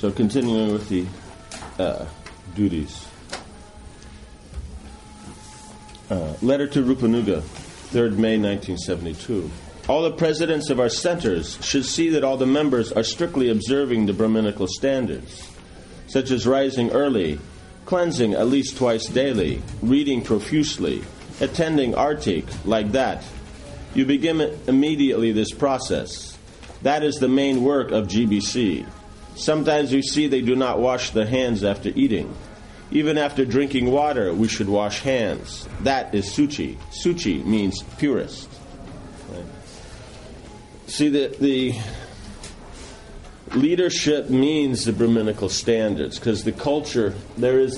So continuing with the duties. Letter to Rupanuga, 3rd May 1972. All the presidents of our centers should see that all the members are strictly observing the Brahminical standards, such as rising early, cleansing at least twice daily, reading profusely, attending artik, like that. You begin immediately this process. That is the main work of GBC. Sometimes we see they do not wash their hands after eating. Even after drinking water, we should wash hands. That is suchi. Suchi means purest. Right? See, the leadership means the Brahminical standards, because the culture, there's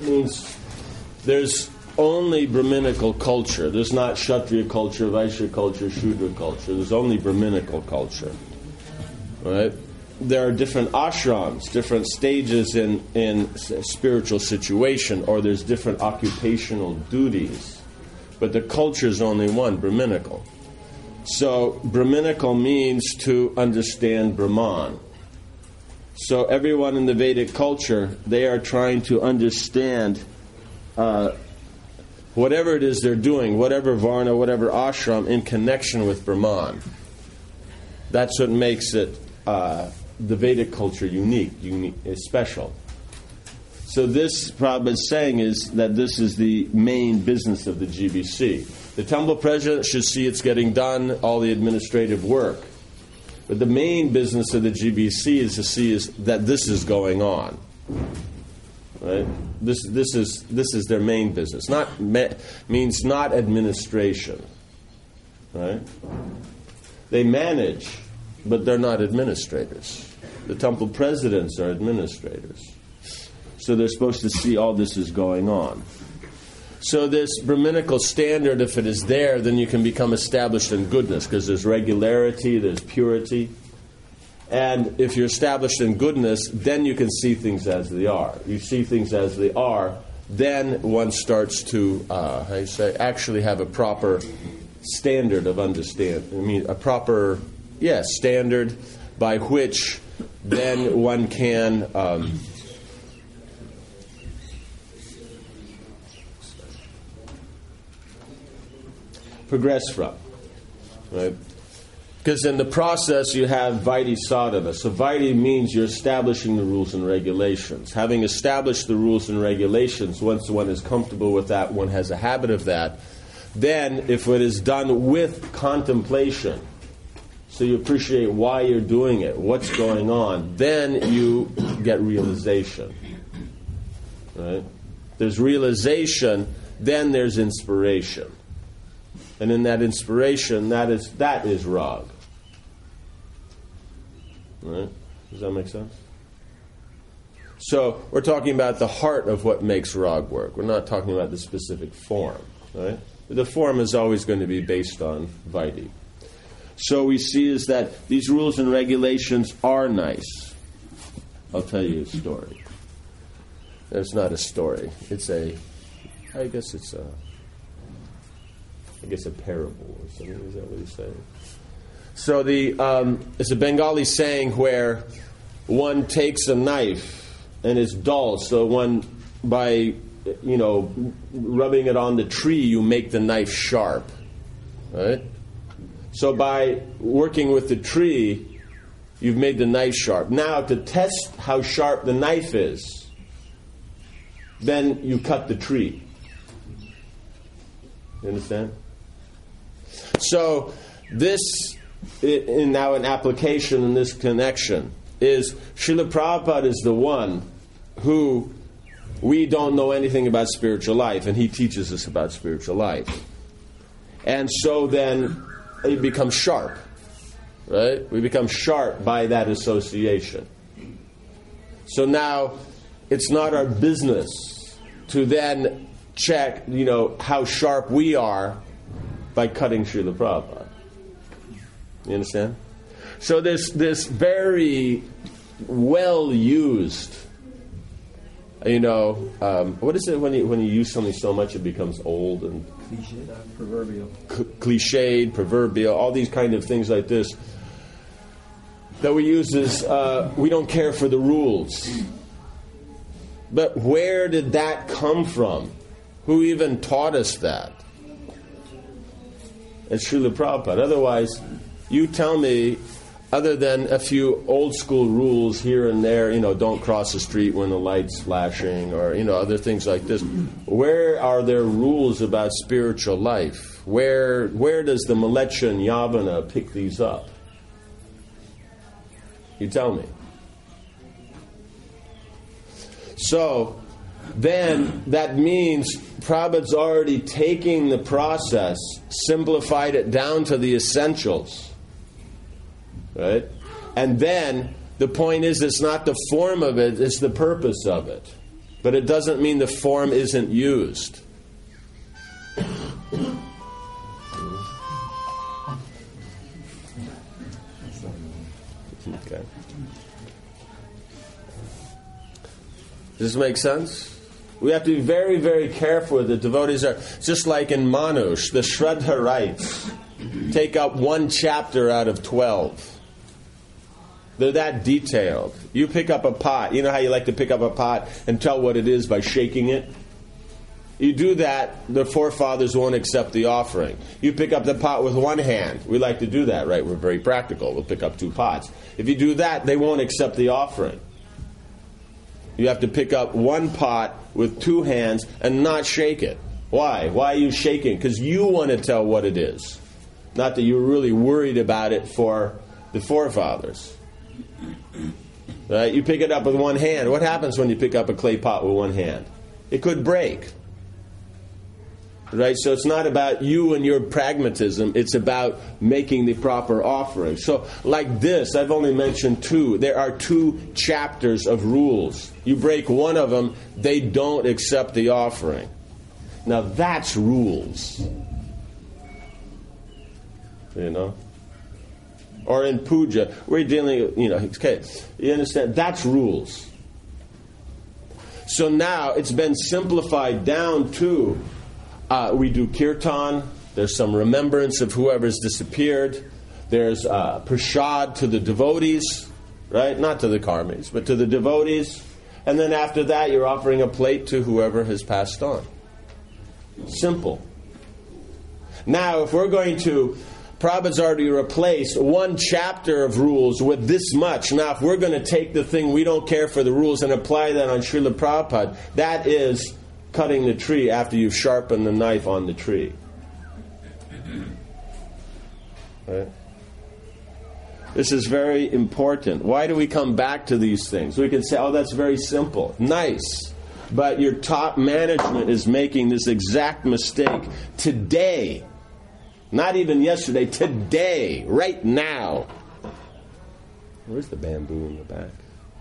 only Brahminical culture. There's not Kshatriya culture, Vaishya culture, Shudra culture. There's only Brahminical culture. Right? There are different ashrams, different stages in spiritual situation, or there's different occupational duties. But the culture is only one, Brahminical. So Brahminical means to understand Brahman. So everyone in the Vedic culture, they are trying to understand whatever it is they're doing, whatever varna, whatever ashram, in connection with Brahman. That's what makes it the Vedic culture unique, special. So this Prabhupada is saying is that this is the main business of the GBC. The temple president should see it's getting done, all the administrative work. But the main business of the GBC is to see is that this is going on. Right? This is their main business. Means not administration. Right? They manage, but they're not administrators. The temple presidents are administrators. So they're supposed to see all this is going on. So this Brahminical standard, if it is there, then you can become established in goodness, because there's regularity, there's purity. And if you're established in goodness, then you can see things as they are. You see things as they are, then one starts to, actually have a proper standard of understanding. A proper, standard by which then one can progress from, right? Because in the process you have Vaidhi sadhana. So Vaidhi means you're establishing the rules and regulations. Having established the rules and regulations, once one is comfortable with that, one has a habit of that, then if it is done with contemplation, so you appreciate why you're doing it, what's going on, then you get realization. Right? There's realization, then there's inspiration. And in that inspiration, that is rag. Right? Does that make sense? So we're talking about the heart of what makes rag work. We're not talking about the specific form. Right? The form is always going to be based on Vaidhi. So we see is that these rules and regulations are nice. I'll tell you a story. It's not a story. I guess a parable or something. Is that what he's saying? So it's a Bengali saying where one takes a knife and it's dull. So one, by rubbing it on the tree, you make the knife sharp. Right? So by working with the tree, you've made the knife sharp. Now to test how sharp the knife is, then you cut the tree. You understand? So this, now an application in this connection, is Srila Prabhupada is the one who, we don't know anything about spiritual life, and he teaches us about spiritual life. And so then it becomes sharp. Right? We become sharp by that association. So now it's not our business to then check, how sharp we are by cutting Srila Prabhupada. You understand? So this very well used, what is it when you use something so much it becomes old and proverbial. Cliched, proverbial, all these kind of things like this. that we use is we don't care for the rules. But where did that come from? Who even taught us that? It's Srila Prabhupada. Otherwise, you tell me, other than a few old school rules here and there, don't cross the street when the light's flashing, or, other things like this. Where are there rules about spiritual life? Where does the Mleccha and Yavana pick these up? You tell me. So, then that means Prabhupada's already taking the process, simplified it down to the essentials. Right? And then the point is, it's not the form of it, it's the purpose of it. But it doesn't mean the form isn't used. Okay. Does this make sense? We have to be very, very careful. The devotees are, just like in Manush, the Shraddha rites take up one chapter out of 12. They're that detailed. You pick up a pot. You know how you like to pick up a pot and tell what it is by shaking it? You do that, the forefathers won't accept the offering. You pick up the pot with one hand. We like to do that, right? We're very practical. We'll pick up 2 pots. If you do that, they won't accept the offering. You have to pick up one pot with 2 hands and not shake it. Why? Why are you shaking? Because you want to tell what it is. Not that you're really worried about it for the forefathers. Right? You pick it up with one hand. What happens when you pick up a clay pot with one hand? It could break. Right? So it's not about you and your pragmatism. It's about making the proper offering. So like this, I've only mentioned 2. There are 2 chapters of rules. You break one of them, they don't accept the offering. Now that's rules. Or in puja, we're dealing, okay, you understand? That's rules. So now it's been simplified down to, we do kirtan, there's some remembrance of whoever's disappeared, there's prasad to the devotees, right? Not to the karmis, but to the devotees. And then after that, you're offering a plate to whoever has passed on. Simple. Now, if we're going to, Prabhupada's already replaced one chapter of rules with this much. Now, if we're going to take the thing, we don't care for the rules, and apply that on Srila Prabhupada, that is cutting the tree after you've sharpened the knife on the tree. Right? This is very important. Why do we come back to these things? We can say, oh, that's very simple. Nice. But your top management is making this exact mistake today. Not even yesterday, today, right now. Where's the bamboo in the back?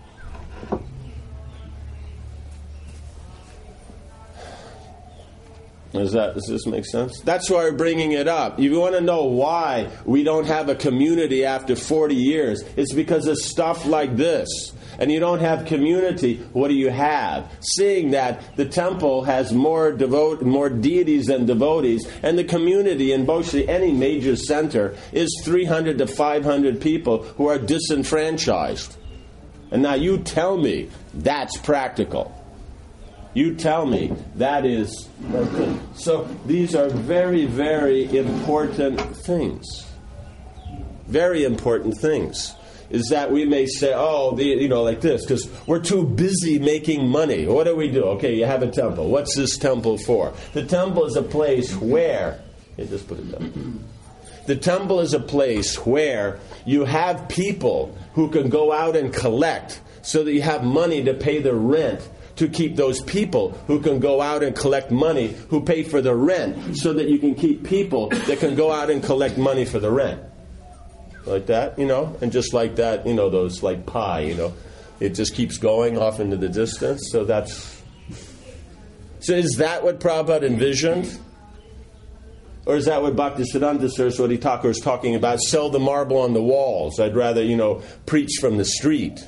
Does this make sense? That's why we're bringing it up. If you want to know why we don't have a community after 40 years, it's because of stuff like this. And you don't have community, what do you have? Seeing that the temple has more deities than devotees, and the community in Boshri, any major center, is 300 to 500 people who are disenfranchised. And now you tell me that's practical. You tell me that is. So these are very, very important things. Very important things. Is that we may say, like this, because we're too busy making money. What do we do? Okay, you have a temple. What's this temple for? The temple is a place where, just put it down. The temple is a place where you have people who can go out and collect so that you have money to pay the rent, to keep those people who can go out and collect money, who pay for the rent, so that you can keep people that can go out and collect money for the rent. Like that, and just like that, those like pie, it just keeps going off into the distance. So is that what Prabhupada envisioned? Or is that what Bhaktisiddhanta Saraswati Thakur is talking about? Sell the marble on the walls. I'd rather, preach from the street.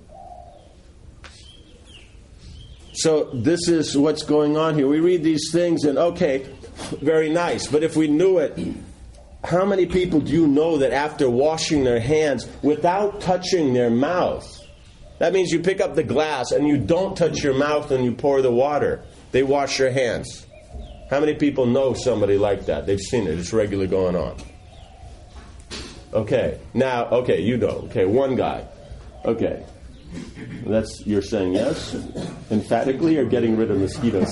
So this is what's going on here. We read these things and, okay, very nice. But if we knew it how many people do you know that after washing their hands without touching their mouth, that means you pick up the glass and you don't touch your mouth and you pour the water, they wash their hands? How many people know somebody like that? They've seen it. It's regularly going on. Okay. Now, okay, you know. Okay, one guy. Okay. You're saying yes? Emphatically, or getting rid of mosquitoes?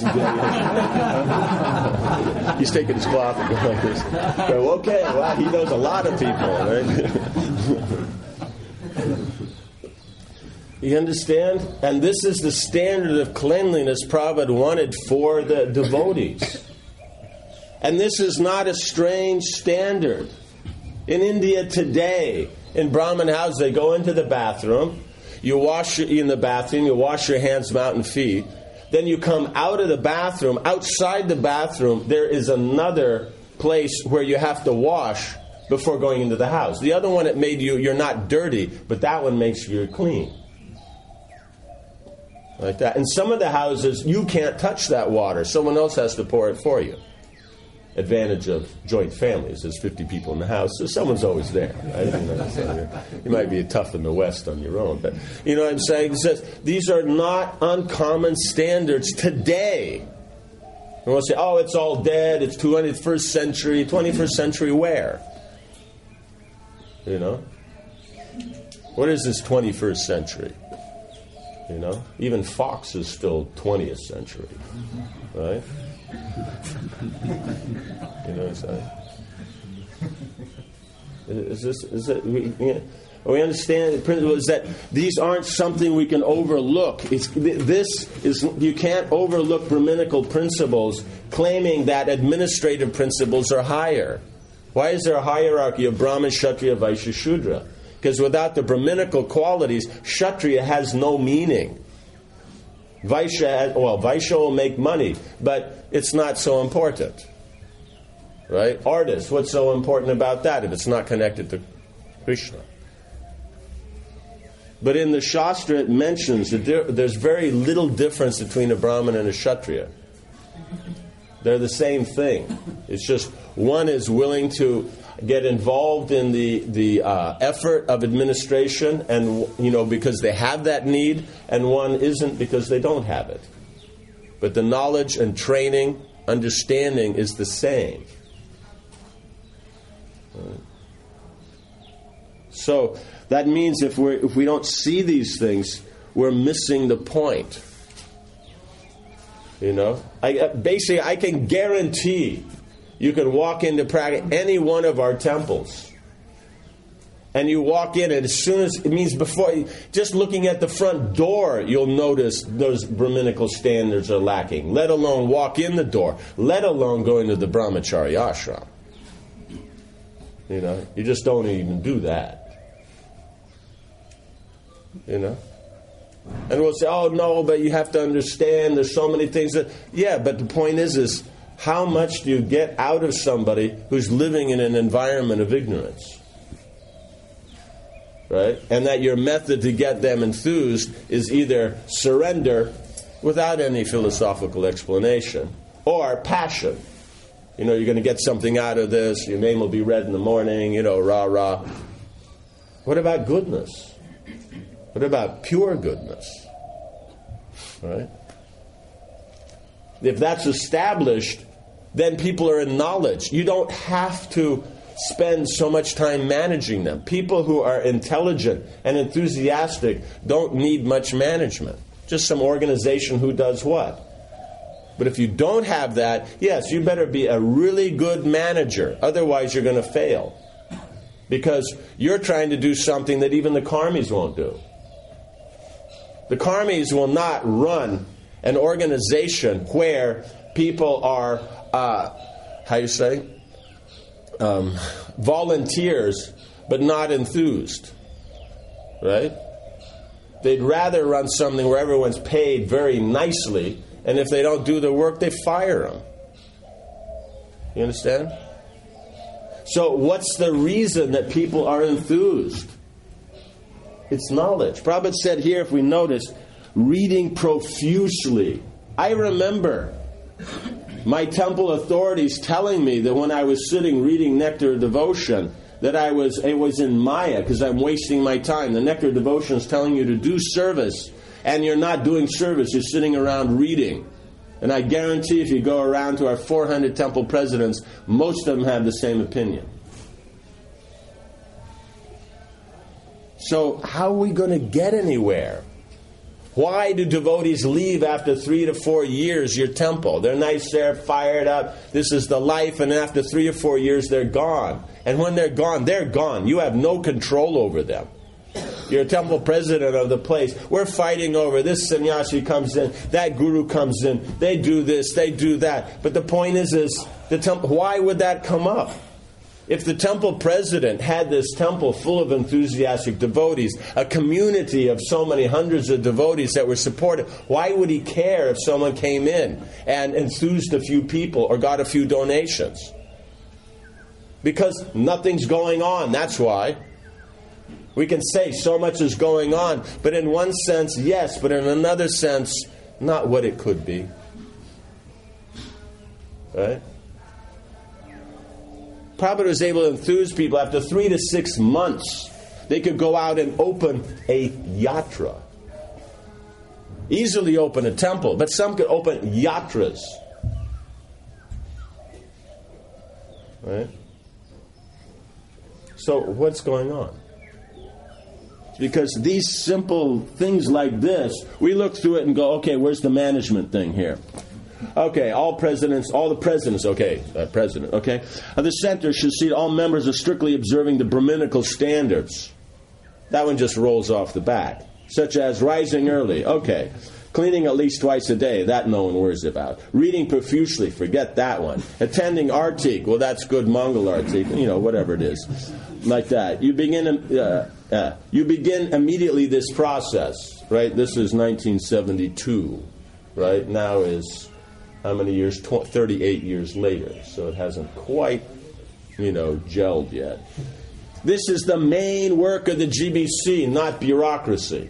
He's taking his cloth and going like this. So, okay, wow, he knows a lot of people, right? You understand? And this is the standard of cleanliness Prabhupada wanted for the devotees. And this is not a strange standard. In India today, in Brahmin houses, they go into the bathroom. You wash in the bathroom, you wash your hands, mouth, and feet. Then you come out of the bathroom. Outside the bathroom, there is another place where you have to wash before going into the house. The other one, it made you're not dirty, but that one makes you clean. Like that. In some of the houses, you can't touch that water. Someone else has to pour it for you. Advantage of joint families. There's 50 people in the house, so someone's always there. Right? You might be tough in the West on your own, but you know what I'm saying? These are not uncommon standards today. And we'll say, oh, it's all dead, it's 21st century. 21st century where? You know? What is this 21st century? You know? Even Fox is still 20th century. Right? You know what I'm saying? We understand the principle is that these aren't something we can overlook. You can't overlook Brahminical principles claiming that administrative principles are higher. Why is there a hierarchy of Brahmin, Kshatriya, Vaishya, Shudra? Because without the Brahminical qualities, Kshatriya has no meaning. Vaishya will make money, but it's not so important. Right? Artists, what's so important about that if it's not connected to Krishna? But in the Shastra it mentions that there's very little difference between a Brahmin and a Kshatriya. They're the same thing. It's just one is willing to get involved in the effort of administration, and because they have that need, and one isn't because they don't have it. But the knowledge and training, understanding is the same. So that means if we don't see these things, we're missing the point. I can guarantee you can walk into any one of our temples, and you walk in, and as soon as it means before, just looking at the front door, you'll notice those Brahminical standards are lacking. Let alone walk in the door. Let alone go into the Brahmacharya ashram. You just don't even do that. And we'll say, oh no, but you have to understand there's so many things that, yeah, but the point is how much do you get out of somebody who's living in an environment of ignorance? Right? And that your method to get them enthused is either surrender without any philosophical explanation, or passion. You're going to get something out of this, your name will be read in the morning, rah, rah. What about goodness? What about pure goodness? Right? If that's established, then people are in knowledge. You don't have to spend so much time managing them. People who are intelligent and enthusiastic don't need much management. Just some organization who does what. But if you don't have that, yes, you better be a really good manager. Otherwise, you're going to fail. Because you're trying to do something that even the karmis won't do. The karmis will not run an organization where people are, volunteers, but not enthused. Right? They'd rather run something where everyone's paid very nicely, and if they don't do the work, they fire them. You understand? So what's the reason that people are enthused? It's knowledge. Prabhupada said here, if we notice, reading profusely. I remember My temple authorities telling me that when I was sitting reading Nectar of Devotion, that it was in Maya because I'm wasting my time. The Nectar of Devotion is telling you to do service, and you're not doing service. You're sitting around reading. And I guarantee if you go around to our 400 temple presidents, most of them have the same opinion. So how are we going to get anywhere? Why do devotees leave after 3 to 4 years your temple? They're nice there, fired up. This is the life. And after 3 or 4 years, they're gone. And when they're gone, they're gone. You have no control over them. You're a temple president of the place. We're fighting over this sannyasi comes in, that guru comes in. They do this, they do that. But the point is the temple. Why would that come up? If the temple president had this temple full of enthusiastic devotees, a community of so many hundreds of devotees that were supported, why would he care if someone came in and enthused a few people or got a few donations? Because nothing's going on, that's why. We can say so much is going on, but in one sense, yes, but in another sense, not what it could be. Right? Prabhupada was able to enthuse people after 3 to 6 months. They could go out and open a yatra. Easily open a temple, but some could open yatras. Right? So what's going on? Because these simple things like this, we look through it and go, okay, where's the management thing here? Okay, all the presidents, okay, president, okay. The center should see all members are strictly observing the Brahminical standards. That one just rolls off the bat. Such as rising early, okay. Cleaning at least twice a day, that no one worries about. Reading profusely, forget that one. Attending Artik, well, that's good Mongol Artik, whatever it is. Like that. You begin immediately this process, right? This is 1972, right? Now is how many years? 38 years later. So it hasn't quite, gelled yet. This is the main work of the GBC, not bureaucracy.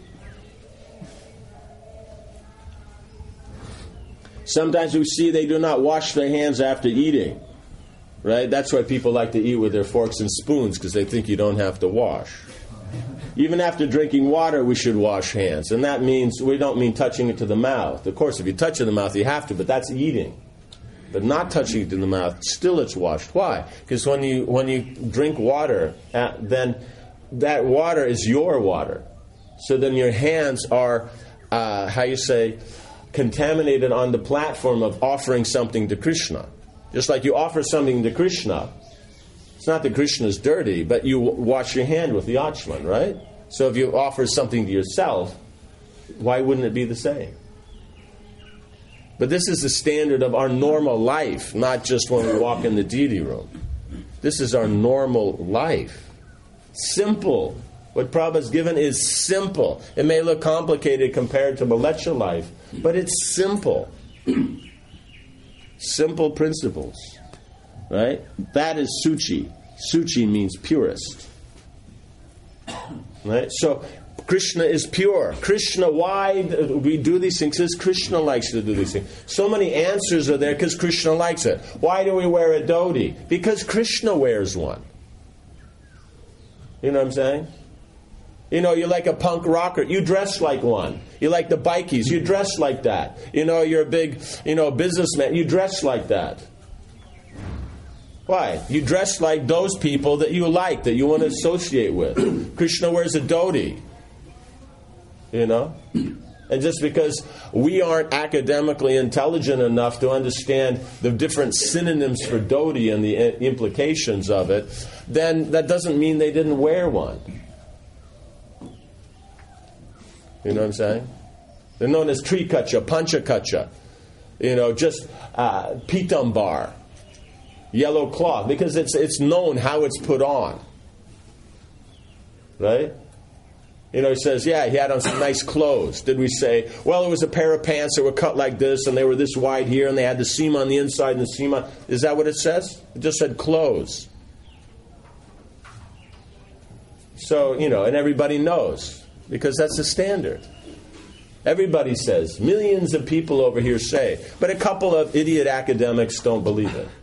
Sometimes we see they do not wash their hands after eating. Right? That's why people like to eat with their forks and spoons, because they think you don't have to wash. Even after drinking water, we should wash hands. And that means, we don't mean touching it to the mouth. Of course, if you touch it to the mouth, you have to, but that's eating. But not touching it to the mouth, still it's washed. Why? Because when you drink water, then that water is your water. So then your hands are, contaminated on the platform of offering something to Krishna. Just like you offer something to Krishna, it's not that Krishna's dirty, but you wash your hand with the Achman, right? So if you offer something to yourself, why wouldn't it be the same? But this is the standard of our normal life, not just when we walk in the deity room. This is our normal life. Simple. What Prabhupada's given is simple. It may look complicated compared to Malecha life, but it's simple. Simple principles. Right? That is Suchi. Suchi means purest. Right? So Krishna is pure. Krishna, why do we do these things? Because Krishna likes to do these things. So many answers are there because Krishna likes it. Why do we wear a dhoti? Because Krishna wears one. You know what I'm saying? You're like a punk rocker. You dress like one. You like the bikies. You dress like that. You're a big, businessman. You dress like that. Why? You dress like those people that you like, that you want to associate with. Krishna wears a dhoti. And just because we aren't academically intelligent enough to understand the different synonyms for dhoti and the implications of it, then that doesn't mean they didn't wear one. You know what I'm saying? They're known as trikacha, panchakacha, just pitambar, yellow cloth, because it's known how it's put on. Right? He says, yeah, he had on some nice clothes. Did we say, well, it was a pair of pants that were cut like this, and they were this wide here, and they had the seam on the inside and the seam on... Is that what it says? It just said clothes. So, and everybody knows, because that's the standard. Everybody says. Millions of people over here say. But a couple of idiot academics don't believe it.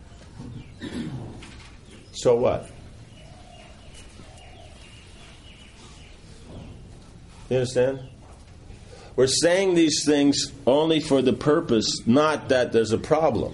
So what? You understand? We're saying these things only for the purpose, not that there's a problem.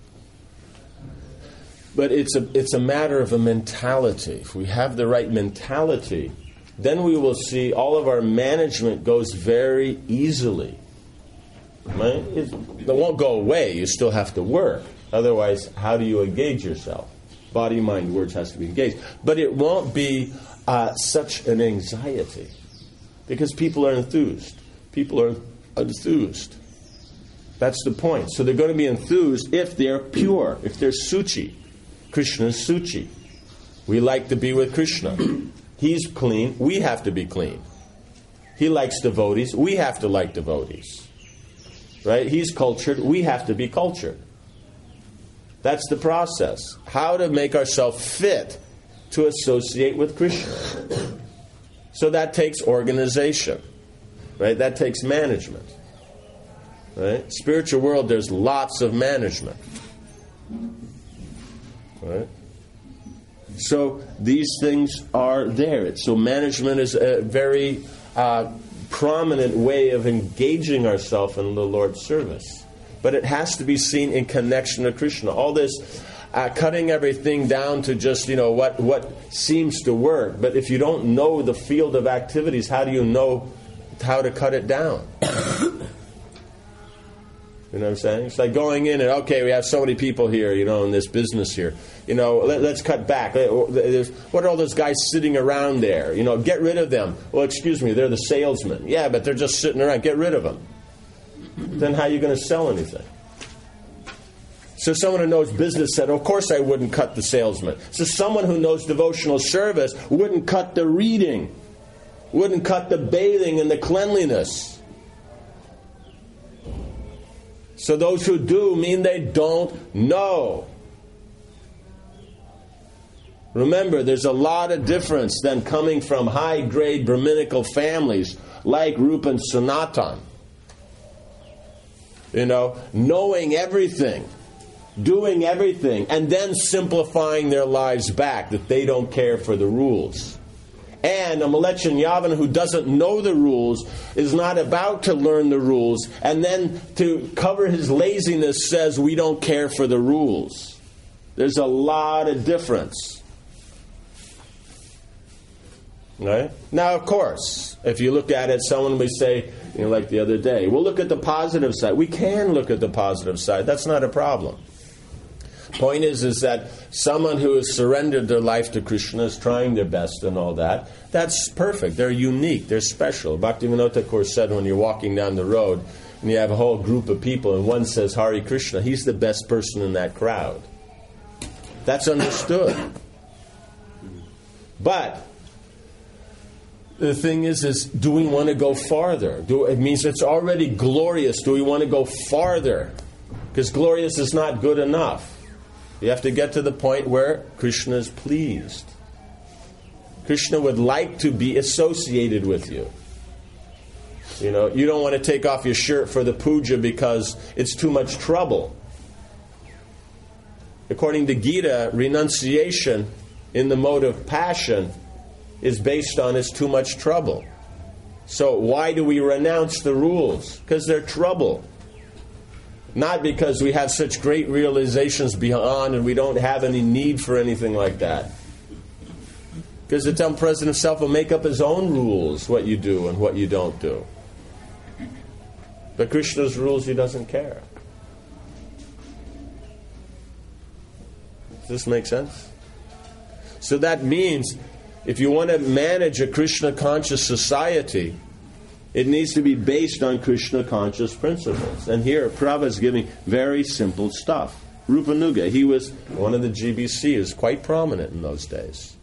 But it's a matter of a mentality. If we have the right mentality, then we will see all of our management goes very easily. Right? It won't go away. You still have to work. Otherwise, how do you engage yourself? Body, mind, words has to be engaged. But it won't be such an anxiety. Because people are enthused. People are enthused. That's the point. So they're going to be enthused if they're pure, if they're suchi. Krishna is suchi. We like to be with Krishna. He's clean. We have to be clean. He likes devotees. We have to like devotees. Right? He's cultured. We have to be cultured. That's the process. How to make ourselves fit to associate with Krishna. So that takes organization. Right? That takes management. Right? Spiritual world, there's lots of management. Right? So these things are there. So management is a very prominent way of engaging ourselves in the Lord's service. But it has to be seen in connection to Krishna. All this cutting everything down to just, what seems to work. But if you don't know the field of activities, how do you know how to cut it down? You know what I'm saying? It's like going in and, okay, we have so many people here, in this business here. Let's cut back. What are all those guys sitting around there? Get rid of them. Well, excuse me, they're the salesmen. Yeah, but they're just sitting around. Get rid of them. Then how are you going to sell anything? So someone who knows business said, of course I wouldn't cut the salesman. So someone who knows devotional service wouldn't cut the reading, wouldn't cut the bathing and the cleanliness. So those who do mean they don't know. Remember, there's a lot of difference than coming from high-grade Brahminical families like Rupa and Sanatan. Knowing everything, doing everything, and then simplifying their lives back, that they don't care for the rules. And a Mlechan Yavana who doesn't know the rules is not about to learn the rules, and then to cover his laziness says we don't care for the rules. There's a lot of difference. Right? Now, of course, if you look at it, someone may say, like the other day, we'll look at the positive side. We can look at the positive side. That's not a problem. Point is that someone who has surrendered their life to Krishna is trying their best and all that. That's perfect. They're unique. They're special. Bhaktivinoda Thakur said when you're walking down the road and you have a whole group of people and one says Hare Krishna, he's the best person in that crowd. That's understood. But the thing is do we want to go farther? It means it's already glorious. Do we want to go farther? Because glorious is not good enough. You have to get to the point where Krishna is pleased. Krishna would like to be associated with you. You don't want to take off your shirt for the puja because it's too much trouble. According to Gita, renunciation in the mode of passion is based on it's too much trouble. So why do we renounce the rules? Because they're trouble. Not because we have such great realizations beyond and we don't have any need for anything like that. Because the Temple President himself will make up his own rules, what you do and what you don't do. But Krishna's rules, he doesn't care. Does this make sense? So that means if you want to manage a Krishna-conscious society, it needs to be based on Krishna-conscious principles. And here, Prabhupada is giving very simple stuff. Rupanuga, he was one of the GBC, is quite prominent in those days.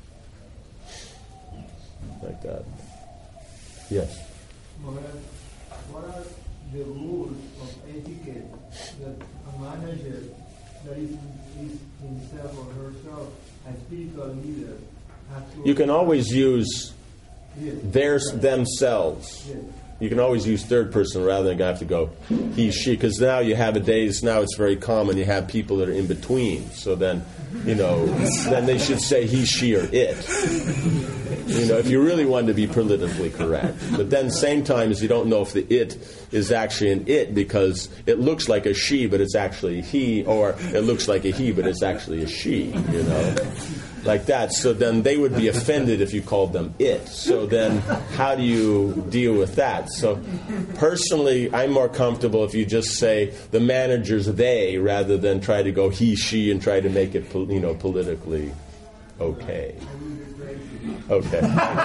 Like that. Yes? What are the rules of etiquette that a manager that is himself or herself a spiritual leader has to... You can always use themselves. Yes. you can always use third person rather than have to go he, she, because now you have now it's very common you have people that are in between. So then, then they should say he, she, or it. If you really want to be politically correct. But then same time as you don't know if the it is actually an it because it looks like a she but it's actually a he, or it looks like a he but it's actually a she, like that. So then they would be offended if you called them it. So then how do you deal with that? So personally, I'm more comfortable if you just say the manager's they rather than try to go he, she and try to make it politically okay. Okay.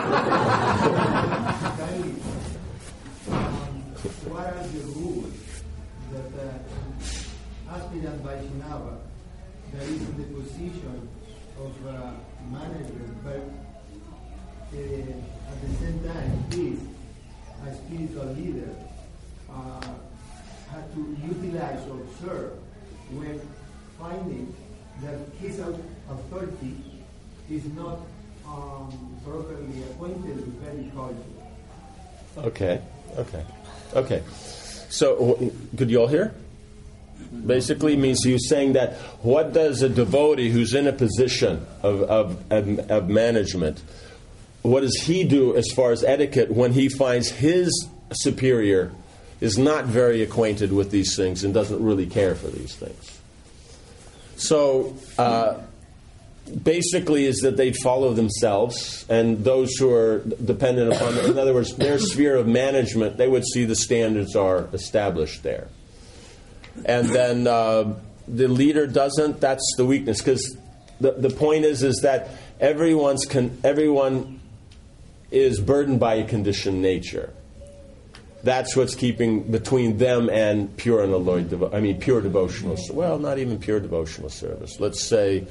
What are the rules that aspirant Vaishnava that is in the position of manager, but at the same time is a spiritual leader, had to utilize or observe when finding that his authority is not properly acquainted with Vedic culture. Okay. So, could you all hear? Basically means he was saying that what does a devotee who's in a position of management, what does he do as far as etiquette when he finds his superior is not very acquainted with these things and doesn't really care for these things? So, basically is that they follow themselves, and those who are dependent upon them, in other words, their sphere of management, they would see the standards are established there. And then the leader doesn't, that's the weakness, because the point is that everyone is burdened by a conditioned nature. That's what's keeping between them and pure unalloyed, pure devotional, well, not even pure devotional service. Let's say,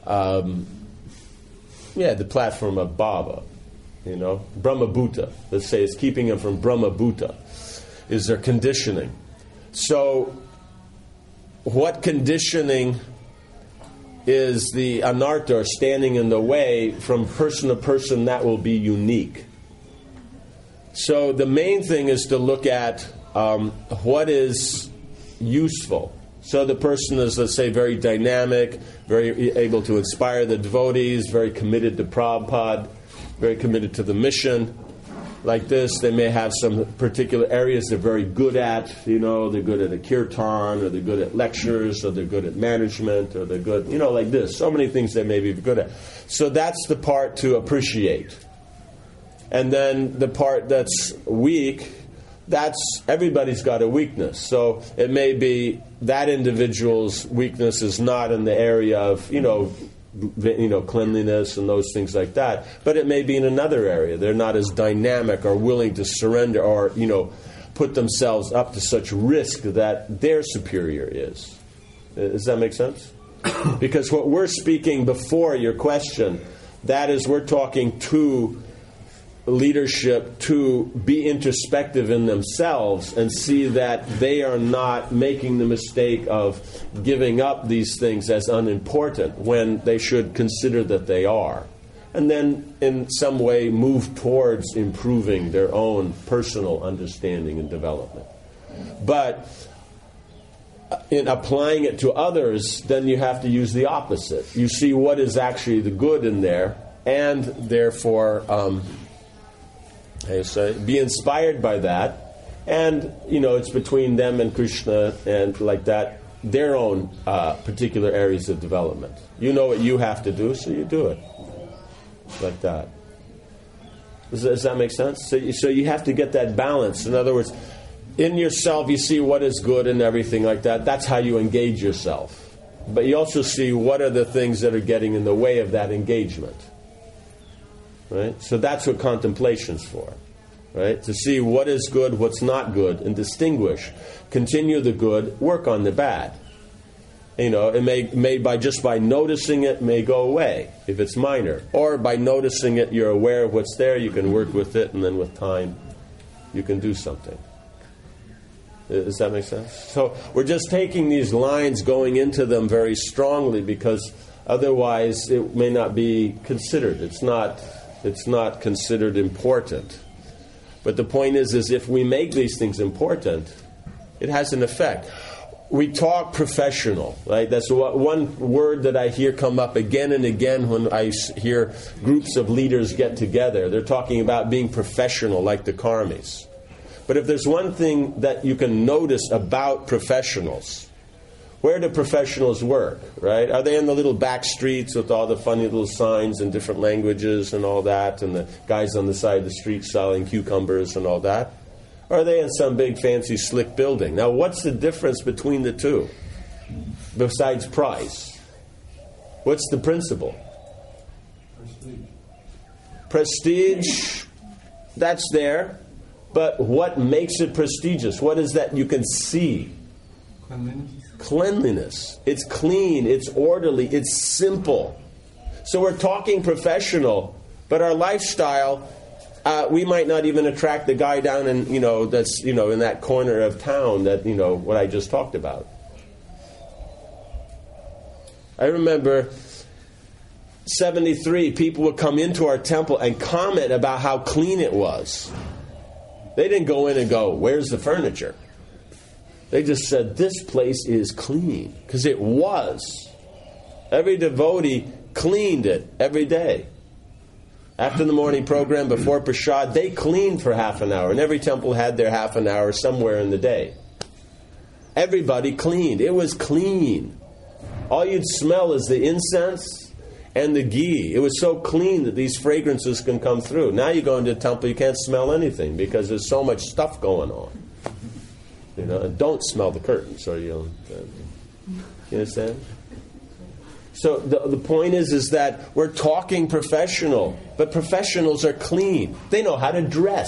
the platform of Baba, Brahma Bhuta. Let's say it's keeping them from Brahma Bhuta, is their conditioning. So, what conditioning is the anartha, or standing in the way from person to person? That will be unique. So the main thing is to look at what is useful. So the person is, let's say, very dynamic, very able to inspire the devotees, very committed to Prabhupada, very committed to the mission. Like this, they may have some particular areas they're very good at. They're good at a kirtan, or they're good at lectures, or they're good at management, or they're good, like this. So many things they may be good at. So that's the part to appreciate. And then the part that's weak, everybody's got a weakness. So it may be that individual's weakness is not in the area of, cleanliness and those things like that, but it may be in another area. They're not as dynamic or willing to surrender or, put themselves up to such risk that their superior is. Does that make sense? Because what we're speaking before your question, that is, we're talking to leadership to be introspective in themselves and see that they are not making the mistake of giving up these things as unimportant when they should consider that they are. And then in some way move towards improving their own personal understanding and development. But in applying it to others, then you have to use the opposite. You see what is actually the good in there, and therefore be inspired by that, and it's between them and Krishna and like that, their own particular areas of development. You know what you have to do, so you do it like that. Does that make sense? So you have to get that balance. In other words, in yourself you see what is good and everything like that. That's how you engage yourself. But you also see what are the things that are getting in the way of that engagement. Right? So that's what contemplation's for. Right? To see what is good, what's not good, and distinguish. Continue the good, work on the bad. It may by noticing it may go away if it's minor. Or by noticing it, you're aware of what's there, you can work with it, and then with time you can do something. Does that make sense? So we're just taking these lines, going into them very strongly, because otherwise it may not be considered. It's not considered important. But the point is if we make these things important, it has an effect. We talk professional, right? That's one word that I hear come up again and again when I hear groups of leaders get together. They're talking about being professional, like the Karmis. But if there's one thing that you can notice about professionals, where do professionals work, right? Are they in the little back streets with all the funny little signs in different languages and all that, and the guys on the side of the street selling cucumbers and all that? Or are they in some big fancy slick building? Now, what's the difference between the two, besides price? What's the principle? Prestige, that's there. But what makes it prestigious? What is that you can see? Cleanliness. It's clean, it's orderly, it's simple. So we're talking professional, but our lifestyle, we might not even attract the guy down in, that's, in that corner of town that, what I just talked about. I remember 73, people would come into our temple and comment about how clean it was. They didn't go in and go, "Where's the furniture?" They just said, "This place is clean," because it was. Every devotee cleaned it every day. After the morning program, before Prashad, they cleaned for half an hour. And every temple had their half an hour somewhere in the day. Everybody cleaned. It was clean. All you'd smell is the incense and the ghee. It was so clean that these fragrances can come through. Now you go into a temple, you can't smell anything because there's so much stuff going on. And don't smell the curtains, or you understand? So the point is that we're talking professional, but professionals are clean. They know how to dress.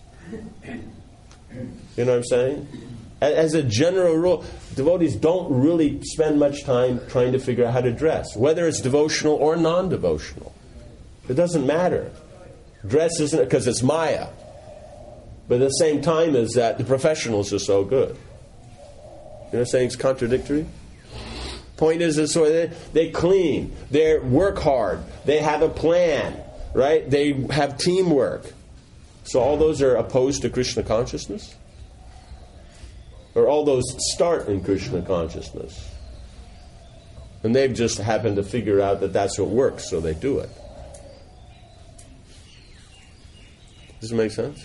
You know what I'm saying? As a general rule, devotees don't really spend much time trying to figure out how to dress, whether it's devotional or non-devotional. It doesn't matter. Dress isn't, because it's Maya. But at the same time is that the professionals are so good. You know what I'm saying? It's contradictory. Point is so they clean, they work hard, they have a plan, right? They have teamwork. So all those are opposed to Krishna consciousness? Or all those start in Krishna consciousness? And they've just happened to figure out that that's what works, so they do it. Does it make sense?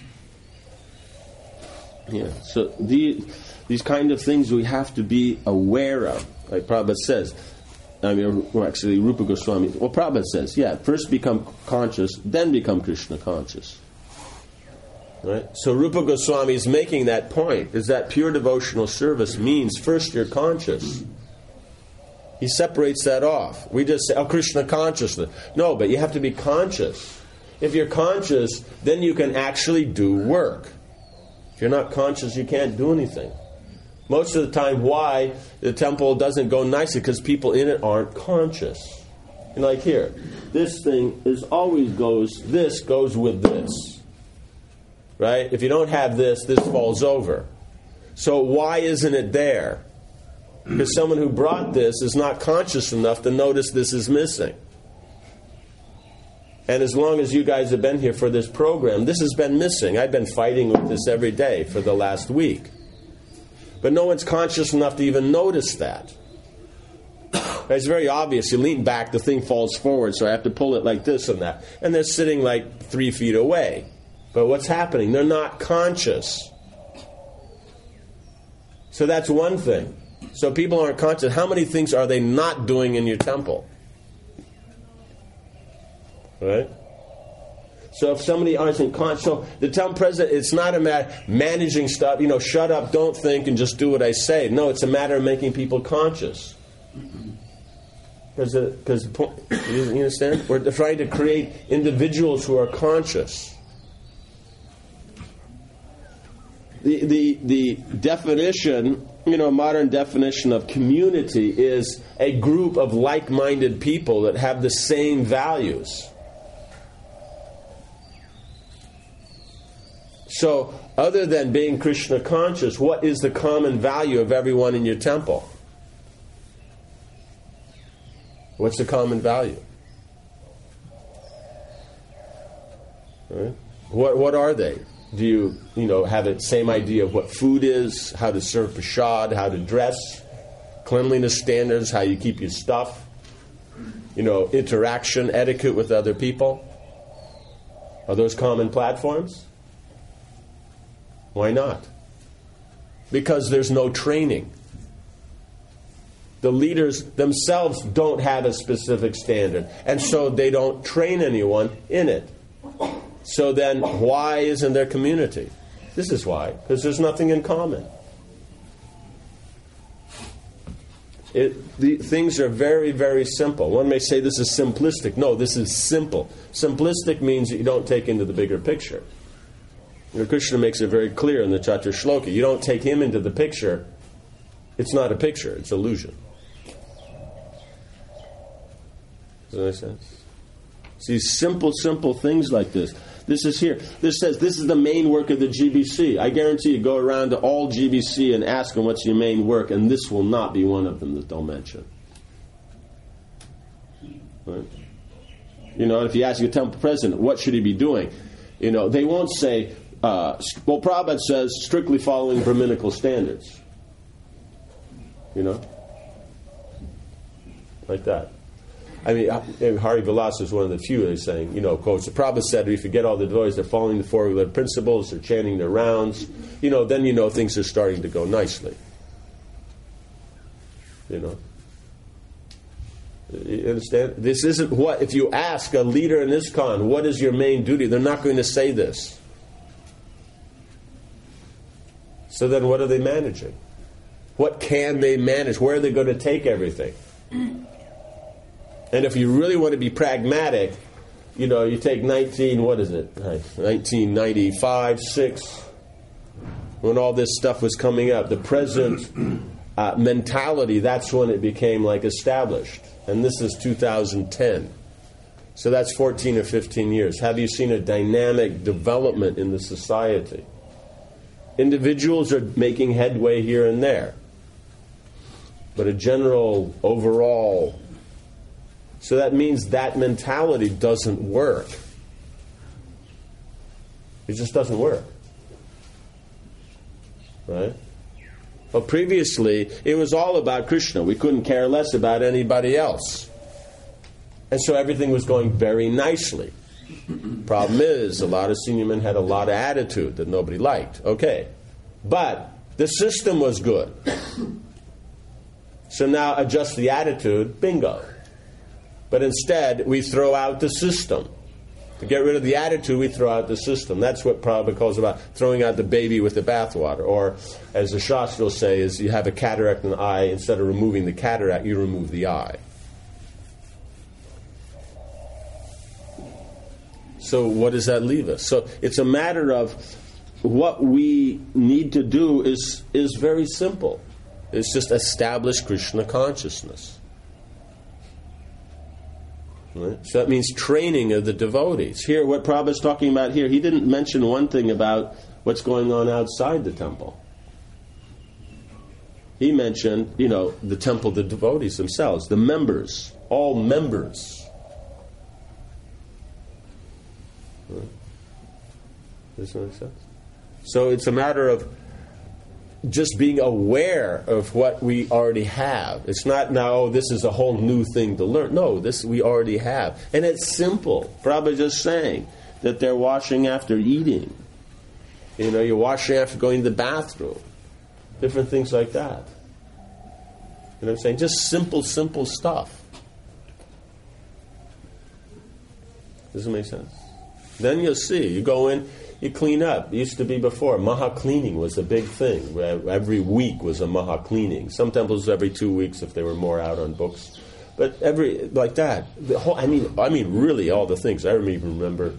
Yeah. So these kind of things we have to be aware of. Like Prabhupada says, actually Rupa Goswami, Prabhupada says, first become conscious, then become Krishna conscious. Right? So Rupa Goswami is making that point, is that pure devotional service means first you're conscious. He separates that off. We just say, Krishna consciousness. No, but you have to be conscious. If you're conscious, then you can actually do work. If you're not conscious, you can't do anything. Most of the time, why the temple doesn't go nicely? Because people in it aren't conscious. Like here, this thing this goes with this. Right? If you don't have this falls over. So why isn't it there? Because someone who brought this is not conscious enough to notice this is missing. And as long as you guys have been here for this program, this has been missing. I've been fighting with this every day for the last week. But no one's conscious enough to even notice that. It's very obvious. You lean back, the thing falls forward, so I have to pull it like this and that. And they're sitting like 3 feet away. But what's happening? They're not conscious. So that's one thing. So people aren't conscious. How many things are they not doing in your temple? Right? So if somebody isn't conscious, so the temple president, it's not a matter of managing stuff, shut up, don't think, and just do what I say. No, it's a matter of making people conscious. Because you understand? We're trying to create individuals who are conscious. The definition, modern definition of community is a group of like-minded people that have the same values. So, other than being Krishna conscious, what is the common value of everyone in your temple? What's the common value? Right? What are they? Do you have the same idea of what food is, how to serve prasad, how to dress, cleanliness standards, how you keep your stuff, interaction, etiquette with other people? Are those common platforms? Why not? Because there's no training. The leaders themselves don't have a specific standard, and so they don't train anyone in it. So then, why isn't there community? This is why, because there's nothing in common. The things are very, very simple. One may say this is simplistic. No, this is simple. Simplistic means that you don't take into the bigger picture. Krishna makes it very clear in the Chatur Shloka. You don't take him into the picture. It's not a picture. It's illusion. Does that make sense? See, simple things like this. This is here. This says this is the main work of the GBC. I guarantee you go around to all GBC and ask them what's your main work, and this will not be one of them that they'll mention. Right? If you ask your temple president, what should he be doing? They won't say, Prabhupada says strictly following Brahminical standards. Like that. I mean, Hari Vilas is one of the few that is saying, quotes, the Prabhupada said, if you get all the devotees, they're following the four regular principles, they're chanting their rounds, then things are starting to go nicely. You understand? This isn't what, if you ask a leader in ISKCON, what is your main duty? They're not going to say this. So then what are they managing? What can they manage? Where are they going to take everything? And if you really want to be pragmatic, you take 1995, 6, when all this stuff was coming up, the present mentality, that's when it became established. And this is 2010. So that's 14 or 15 years. Have you seen a dynamic development in the society? Individuals are making headway here and there. But a general, overall... So that means that mentality doesn't work. It just doesn't work. Right? Well, previously, it was all about Krishna. We couldn't care less about anybody else. And so everything was going very nicely. Problem is, a lot of senior men had a lot of attitude that nobody liked. Okay. But the system was good. So now adjust the attitude, bingo. But instead, we throw out the system. To get rid of the attitude, we throw out the system. That's what Prabhupada calls about throwing out the baby with the bathwater. Or, as the Shastras say, is you have a cataract in the eye. Instead of removing the cataract, you remove the eye. So what does that leave us? So it's a matter of what we need to do is very simple. It's just establish Krishna consciousness. Right? So that means training of the devotees. Here, what Prabhupada's talking about here, he didn't mention one thing about what's going on outside the temple. He mentioned, the temple, the devotees themselves, the members, all members. Right? Does that make sense? So it's a matter of just being aware of what we already have. It's not now, this is a whole new thing to learn. No, this we already have. And it's simple. Prabhupada just saying that they're washing after eating. You're washing after going to the bathroom. Different things like that. You know what I'm saying? Just simple stuff. Does it make sense? Then you'll see. You go in, you clean up. It used to be before. Maha cleaning was a big thing. Every week was a Maha cleaning. Some temples every 2 weeks if they were more out on books. But like that. The whole, I mean, really all the things. I even remember,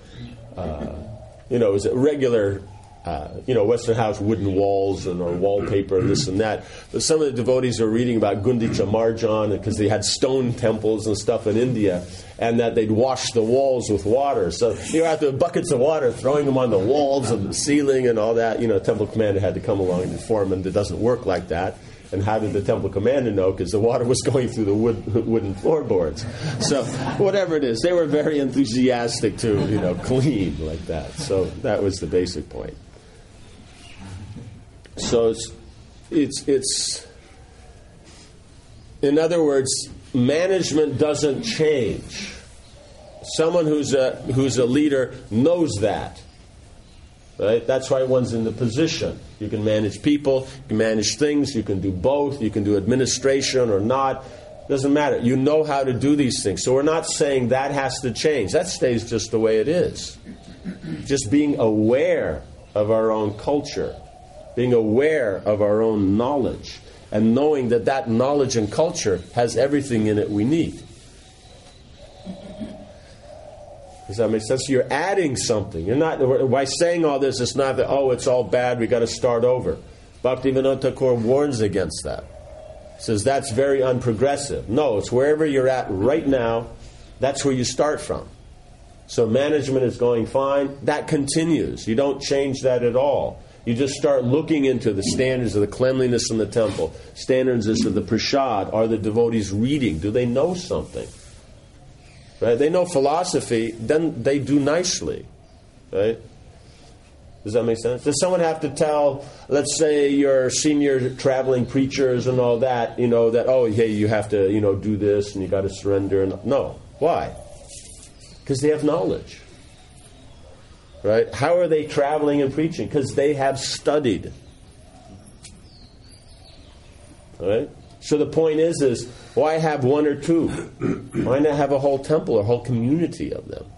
it was a regular, Western House wooden walls and or wallpaper and this and that. But some of the devotees are reading about Gundicha Marjan because they had stone temples and stuff in India, and that they'd wash the walls with water. So you're out there with buckets of water, throwing them on the walls and the ceiling and all that. Temple commander had to come along and inform them that it doesn't work like that. And how did the temple commander know? Because the water was going through the wooden floorboards. So whatever it is, they were very enthusiastic to, clean like that. So that was the basic point. So it's in other words, management doesn't change. Someone who's a leader knows that. Right? That's why one's in the position. You can manage people, you can manage things, you can do both, you can do administration or not. Doesn't matter. You know how to do these things. So we're not saying that has to change. That stays just the way it is. Just being aware of our own culture, being aware of our own knowledge, and knowing that that knowledge and culture has everything in it we need. Does that make sense? You're adding something. You're not, by saying all this, it's not that, it's all bad, we got to start over. Bhaktivinoda Thakur warns against that. He says that's very unprogressive. No, it's wherever you're at right now, that's where you start from. So management is going fine. That continues. You don't change that at all. You just start looking into the standards of the cleanliness in the temple, standards of the prasad. Are the devotees reading? Do they know something? Right? They know philosophy, then they do nicely. Right? Does that make sense? Does someone have to tell, let's say your senior traveling preachers and all that, that, hey, you have to, do this and you got to surrender? No. Why? Because they have knowledge. Right? How are they traveling and preaching? Because they have studied. All right? So the point is why have one or two? Why not have a whole temple or a whole community of them?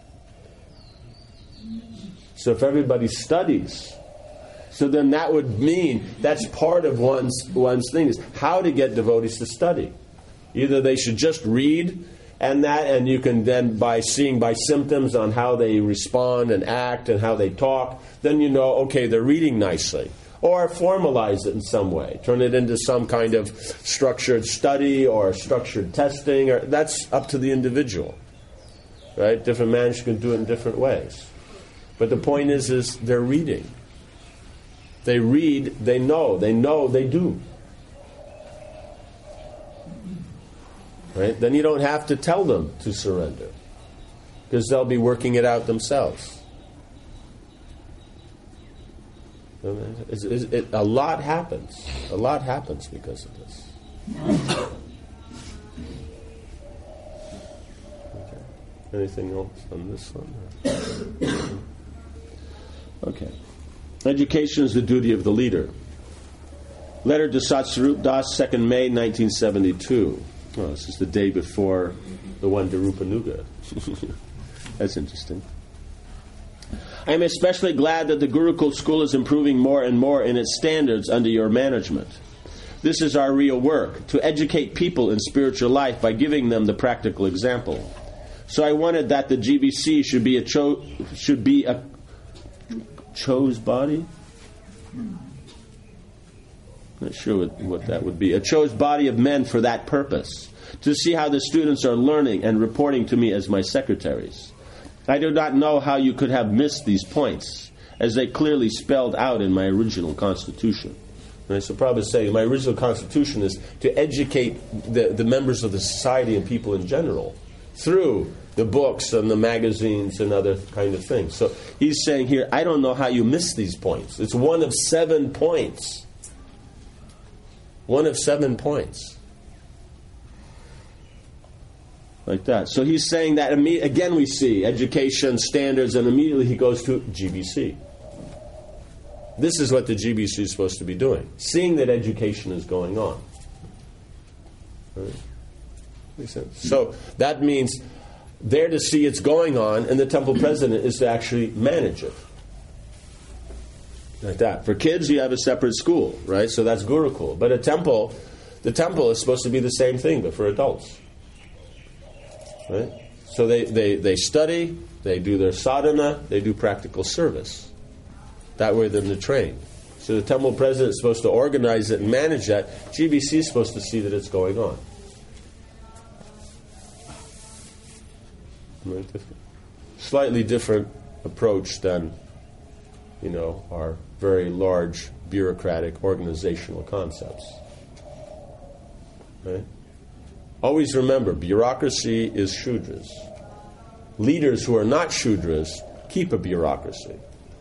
So if everybody studies, so then that would mean that's part of one's thing is how to get devotees to study. Either they should just read and you can then by seeing by symptoms on how they respond and act and how they talk, then okay, they're reading nicely. Or formalize it in some way. Turn it into some kind of structured study or structured testing. Or that's up to the individual. Right? Different managers can do it in different ways. But the point is they're reading. They read, they know, they do. Right? Then you don't have to tell them to surrender. Because they'll be working it out themselves. A lot happens. A lot happens because of this. Okay. Anything else on this one? Okay. Education is the duty of the leader. Letter to Satsvarup Das, 2nd May, 1972. Oh, this is the day before the one to Rupanuga. That's interesting. I am especially glad that the Gurukul school is improving more and more in its standards under your management. This is our real work, to educate people in spiritual life by giving them the practical example. So I wanted that the GBC should be a chose body? Not sure what that would be. A chose body of men for that purpose, to see how the students are learning and reporting to me as my secretaries. I do not know how you could have missed these points, as they clearly spelled out in my original constitution. And so Prabhupada is saying, my original constitution is to educate the members of the society and people in general through the books and the magazines and other kind of things. So he's saying here, I don't know how you missed these points. It's one of 7 points. One of 7 points. Like that. So he's saying that, again we see education, standards, and immediately he goes to GBC. This is what the GBC is supposed to be doing. Seeing that education is going on. Right? Makes sense. So that means they're to see it's going on, and the temple president is to actually manage it. Like that. For kids, you have a separate school, right? So that's Gurukul. But the temple is supposed to be the same thing, but for adults. Right? So they study, they do their sadhana, they do practical service. That way they're trained. So the temple president is supposed to organize it and manage that. GBC is supposed to see that it's going on. Slightly different approach than, our very large bureaucratic organizational concepts. Right? Always remember, bureaucracy is Shudras. Leaders who are not Shudras keep a bureaucracy.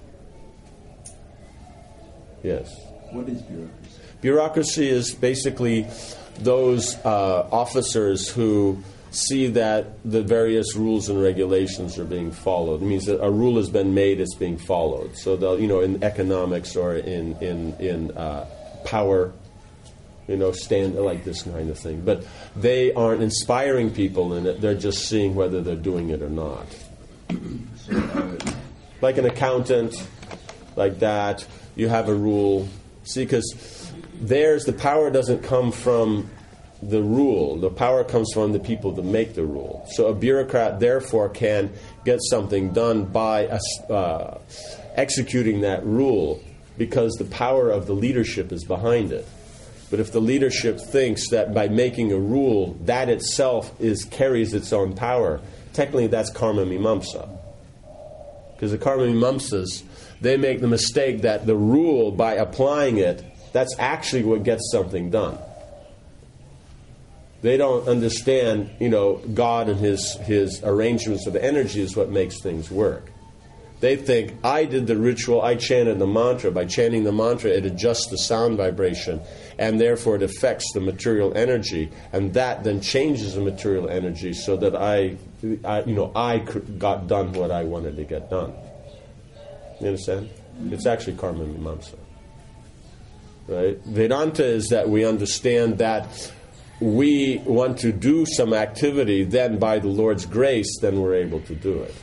Yes. What is bureaucracy? Bureaucracy is basically those officers who see that the various rules and regulations are being followed. It means that a rule has been made, it's being followed. So they'll, in economics or in power, stand like this kind of thing. But they aren't inspiring people in it. They're just seeing whether they're doing it or not. Like an accountant, like that. You have a rule. See, because the power doesn't come from the rule. The power comes from the people that make the rule. So a bureaucrat, therefore, can get something done by executing that rule because the power of the leadership is behind it. But if the leadership thinks that by making a rule, that itself carries its own power, technically that's karma mimamsa. Because the karma mimamsas, they make the mistake that the rule, by applying it, that's actually what gets something done. They don't understand, God and his arrangements of energy is what makes things work. They think, I did the ritual, I chanted the mantra. By chanting the mantra, it adjusts the sound vibration, and therefore it affects the material energy, and that then changes the material energy so that I got done what I wanted to get done. You understand? It's actually karma mimamsa. Right? Vedanta is that we understand that we want to do some activity, then by the Lord's grace, then we're able to do it.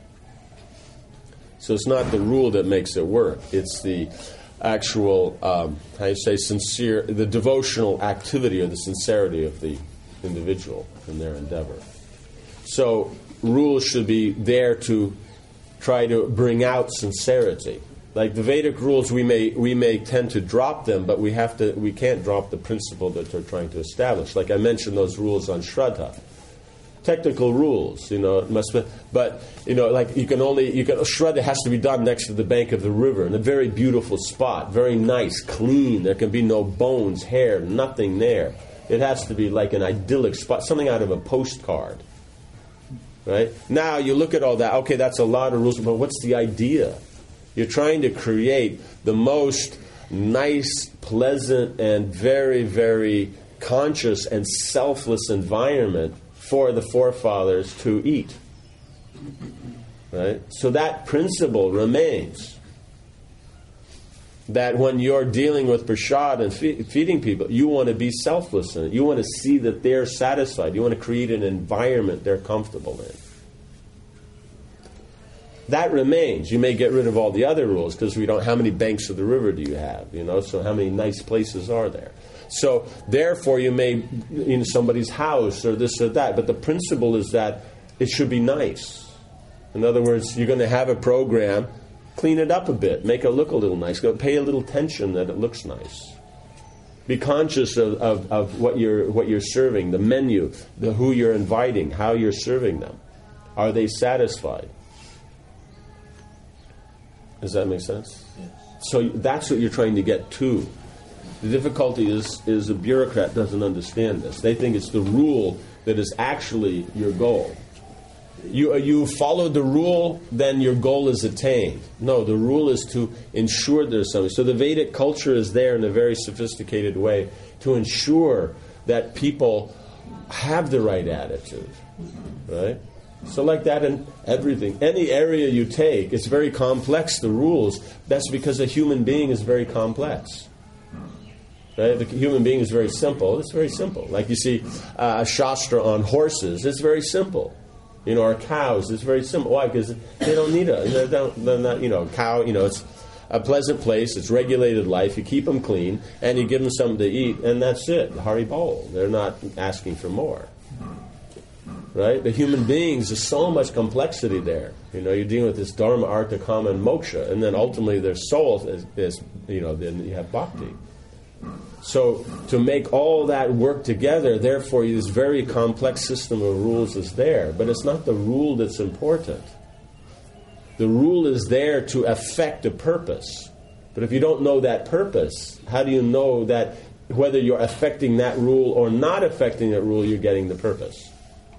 So it's not the rule that makes it work. It's the actual, sincere, the devotional activity or the sincerity of the individual in their endeavor. So rules should be there to try to bring out sincerity. Like the Vedic rules, we may tend to drop them, but we can't drop the principle that they're trying to establish. Like I mentioned, those rules on Shraddha, technical rules, it must be, but like Shraddha has to be done next to the bank of the river in a very beautiful spot, very nice, clean. There can be no bones, hair, nothing there. It has to be like an idyllic spot, something out of a postcard. Right? Now you look at all that. Okay, that's a lot of rules, but what's the idea? You're trying to create the most nice, pleasant, and very, very conscious and selfless environment for the forefathers to eat. Right? So that principle remains. That when you're dealing with prasad and feeding people, you want to be selfless in it. You want to see that they're satisfied. You want to create an environment they're comfortable in. That remains. You may get rid of all the other rules because how many banks of the river do you have? So how many nice places are there? So therefore you may in somebody's house or this or that, but the principle is that it should be nice. In other words, you're going to have a program, clean it up a bit, make it look a little nice, pay a little attention that it looks nice. Be conscious of what you're serving, the menu, who you're inviting, how you're serving them. Are they satisfied? Does that make sense? Yes. So that's what you're trying to get to. The difficulty is a bureaucrat doesn't understand this. They think it's the rule that is actually your goal. You follow the rule, then your goal is attained. No, the rule is to ensure there's something. So the Vedic culture is there in a very sophisticated way to ensure that people have the right attitude. Right? So like that in everything. Any area you take, it's very complex, the rules. That's because a human being is very complex. Right? The human being is very simple. It's very simple. Like you see a shastra on horses, it's very simple. Or cows, it's very simple. Why? Because they don't need they're not, cow, it's a pleasant place, it's regulated life, you keep them clean, and you give them something to eat, and that's it. Hari Bol. They're not asking for more. Right? The human beings, there's so much complexity there. You're dealing with this dharma, artha, kama, and moksha, and then ultimately their soul is then you have bhakti. So to make all that work together, therefore this very complex system of rules is there. But it's not the rule that's important. The rule is there to affect a purpose. But if you don't know that purpose, how do you know that whether you're affecting that rule or not affecting that rule, you're getting the purpose.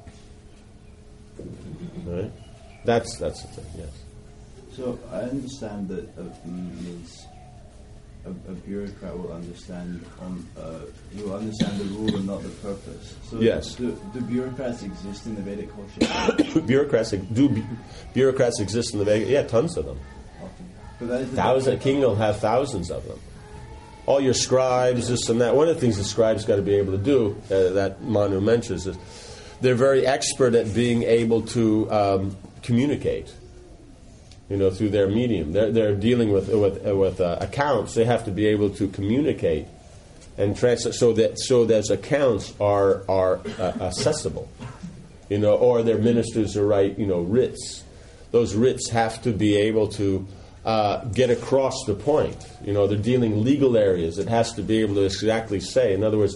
Right? That's the thing. Yes. So I understand that means a bureaucrat will understand the rule and not the purpose. So yes. Do bureaucrats exist in the Vedic culture? Bureaucrats exist in the Vedic? Yeah, tons of them. Okay. A king will have thousands of them. All your scribes, this and that. One of the things the scribes got to be able to do, that Manu mentions, is they're very expert at being able to communicate. Through their medium. They're dealing with accounts. They have to be able to communicate and translate so that accounts are accessible. Or their ministers are write writs. Those writs have to be able to get across the point. They're dealing legal areas. It has to be able to exactly say. In other words,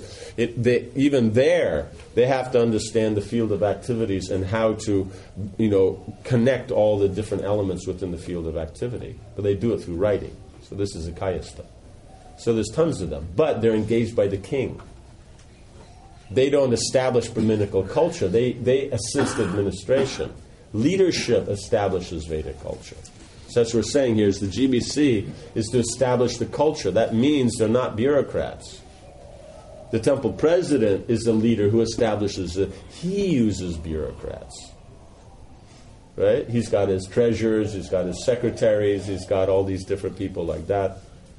they have to understand the field of activities and how to, connect all the different elements within the field of activity. But they do it through writing. So this is a kayasta. So there's tons of them. But they're engaged by the king. They don't establish Brahminical culture. They assist administration. Leadership establishes Vedic culture. So that's what we're saying here is the GBC is to establish the culture. That means they're not bureaucrats. The temple president is a leader who establishes it. He uses bureaucrats. Right? He's got his treasurers, he's got his secretaries, he's got all these different people like that.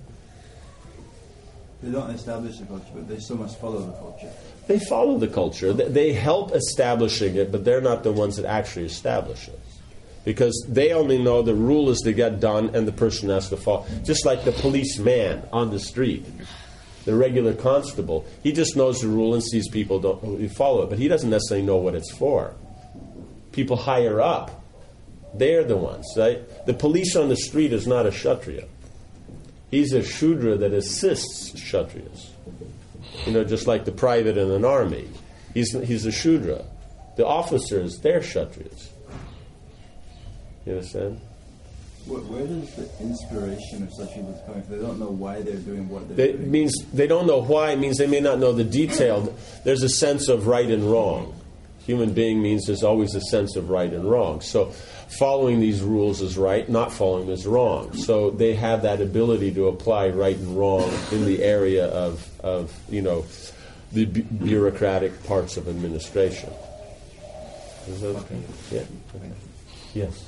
They don't establish the culture, but they still must follow the culture. They follow the culture. They help establishing it, but they're not the ones that actually establish it. Because they only know the rule is to get done and the person has to follow. Just like the policeman on the street. The regular constable. He just knows the rule and sees people don't follow it. But he doesn't necessarily know what it's for. People higher up. They're the ones. Right? The police on the street is not a Kshatriya. He's a Shudra that assists Kshatriyas. Just like the private in an army. He's a Shudra. The officers, they're Kshatriyas. You understand? Where does the inspiration of such people come if they don't know why they're doing what they're doing? It means they don't know why. It means they may not know the detail. There's a sense of right and wrong. Human being means there's always a sense of right and wrong. So following these rules is right, not following is wrong. So they have that ability to apply right and wrong in the area of the bureaucratic parts of administration. Is that okay? Yeah. Okay. Yes.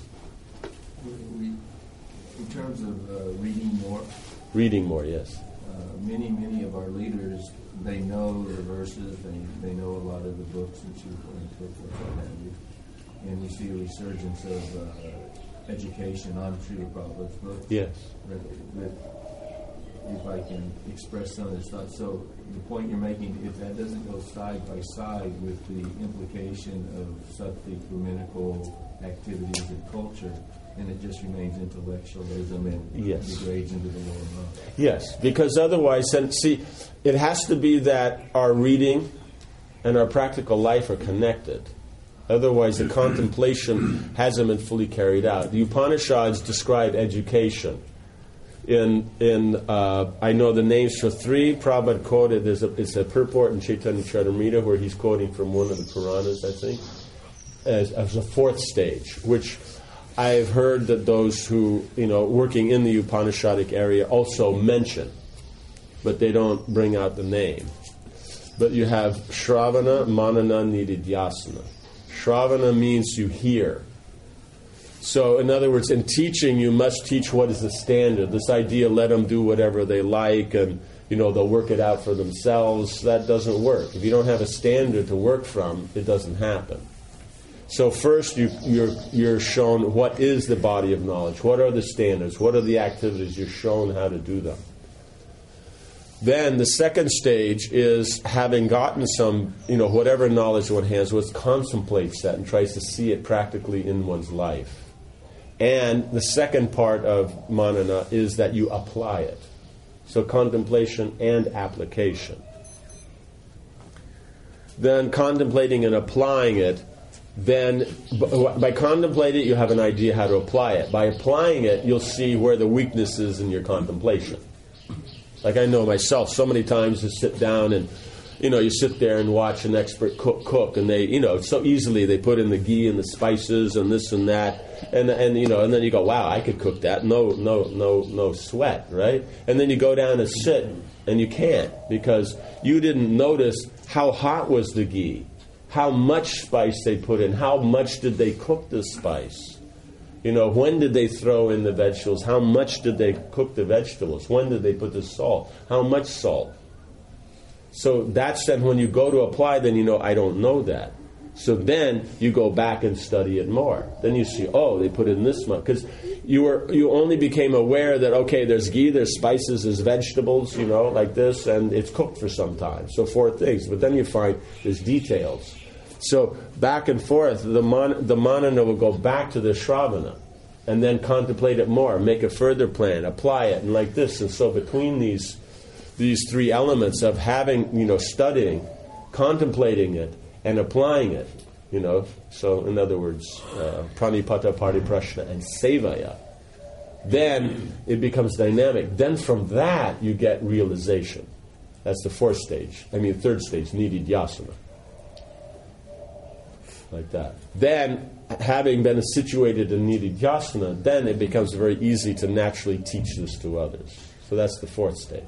In terms of reading more. Reading more, yes. Many of our leaders, they know the verses, they know a lot of the books that you put what have you. And we see a resurgence of education on Srila Prabhupada's books. Yes. If I can express some of this thought. So the point you're making, if that doesn't go side by side with the implication of Sattvic, Brahminical activities and culture, then it just remains intellectualism and degrades into the lower realm. Yes, because otherwise, it has to be that our reading and our practical life are connected. Otherwise, the contemplation hasn't been fully carried out. The Upanishads describe education. I know the names for three. Prabhupada quoted. It's a purport in Chaitanya Charitamrita where he's quoting from one of the Puranas, I think, as a fourth stage, which I've heard that those who, working in the Upanishadic area also mention, but they don't bring out the name. But you have Shravana, Manana, Nididhyasana. Shravana means you hear. So, in other words, in teaching, you must teach what is the standard. This idea, let them do whatever they like, and they'll work it out for themselves. That doesn't work. If you don't have a standard to work from, it doesn't happen. So first, you're shown what is the body of knowledge. What are the standards? What are the activities? You're shown how to do them. Then the second stage is having gotten some, whatever knowledge one has, one contemplates that and tries to see it practically in one's life. And the second part of manana is that you apply it. So contemplation and application. Then contemplating and applying it, then by contemplating it, you have an idea how to apply it. By applying it, you'll see where the weakness is in your contemplation. Like I know myself, so many times to sit down and, you sit there and watch an expert cook, and they, so easily they put in the ghee and the spices and this and that, and then you go, wow, I could cook that, no sweat, right? And then you go down and sit, and you can't, because you didn't notice how hot was the ghee, how much spice they put in, how much did they cook the spice, when did they throw in the vegetables, how much did they cook the vegetables, when did they put the salt, how much salt. So that's then when you go to apply, then I don't know that. So then you go back and study it more. Then you see, they put in this much. Because you only became aware that, okay, there's ghee, there's spices, there's vegetables, like this, and it's cooked for some time. So 4 things. But then you find there's details. So back and forth, the manana will go back to the Shravana and then contemplate it more, make a further plan, apply it, and like this. And so between these 3 elements of having, studying, contemplating it, and applying it, so in other words, pranipata, pariprashna, and sevaya, then it becomes dynamic. Then from that, you get realization. That's the 3rd stage, nididhyasana. Like that. Then, having been situated in nididhyasana, then it becomes very easy to naturally teach this to others. So that's the 4th stage.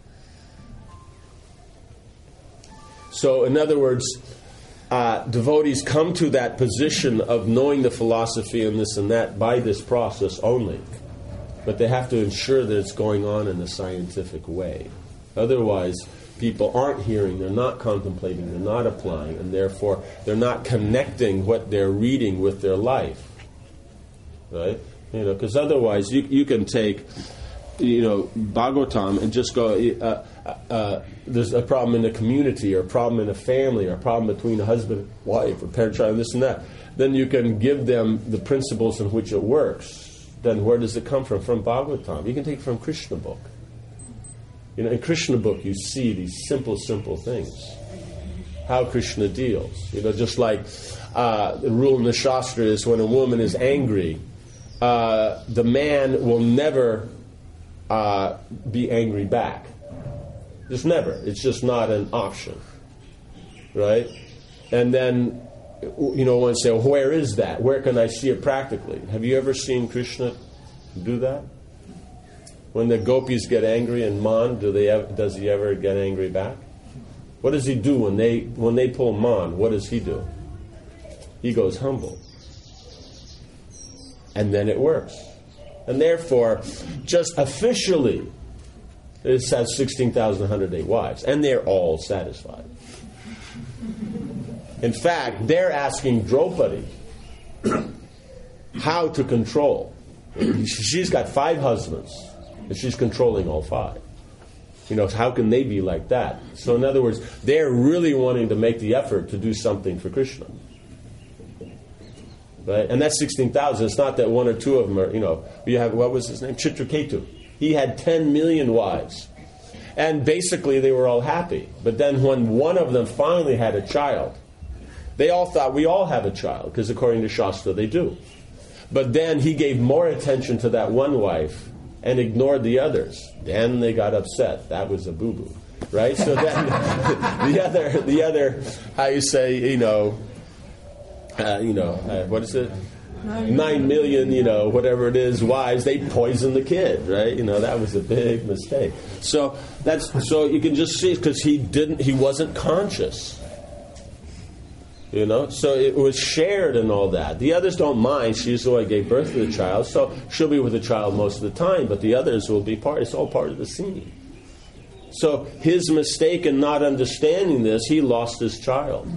So, in other words, devotees come to that position of knowing the philosophy and this and that by this process only. But they have to ensure that it's going on in a scientific way. Otherwise, people aren't hearing, they're not contemplating, they're not applying, and therefore they're not connecting what they're reading with their life. Right? Because otherwise you can take Bhagavatam and just go, there's a problem in the community, or a problem in a family, or a problem between a husband and wife, or parent-child, this and that. Then you can give them the principles in which it works. Then where does it come from? From Bhagavatam. You can take it from Krishna book. In Krishna book you see these simple things. How Krishna deals. Just like the rule in the Shastra is when a woman is angry, the man will never be angry back. Just never. It's just not an option. Right? And then, one say, well, where is that? Where can I see it practically? Have you ever seen Krishna do that? When the gopis get angry in Man, does he ever get angry back? What does he do when they pull Man? What does he do? He goes humble. And then it works. And therefore, just officially, it says 16,108 wives. And they're all satisfied. In fact, they're asking Draupadi how to control. She's got 5 husbands, and she's controlling all 5. How can they be like that? So in other words, they're really wanting to make the effort to do something for Krishna. Right? And that's 16,000. It's not that 1 or 2 of them are, you have, what was his name? Chitraketu. He had 10 million wives. And basically they were all happy. But then when one of them finally had a child, they all thought, we all have a child, because according to Shastra they do. But then he gave more attention to that one wife and ignored the others. Then they got upset. That was a boo-boo. Right? So then the other, how you say, what is it? 9 million, whatever it is, wives, they poisoned the kid, right? That was a big mistake. So you can just see, because he wasn't conscious. So it was shared and all that. The others don't mind. She's the one who gave birth to the child, so she'll be with the child most of the time, but the others will be it's all part of the scene. So his mistake in not understanding this, he lost his child.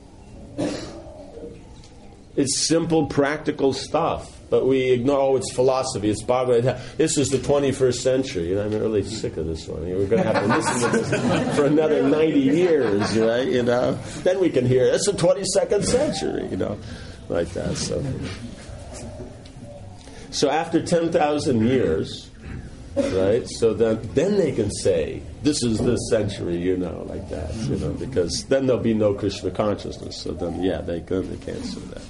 It's simple, practical stuff. But we ignore, it's philosophy, it's Bhagavad. This is the 21st century. I'm really sick of this one. We're going to have to listen to this for another 90 years, right? Then we can hear, it's the 22nd century, like that. So after 10,000 years, right, so then they can say, this is this century, like that, because then there'll be no Krishna consciousness. So then, they can't say that.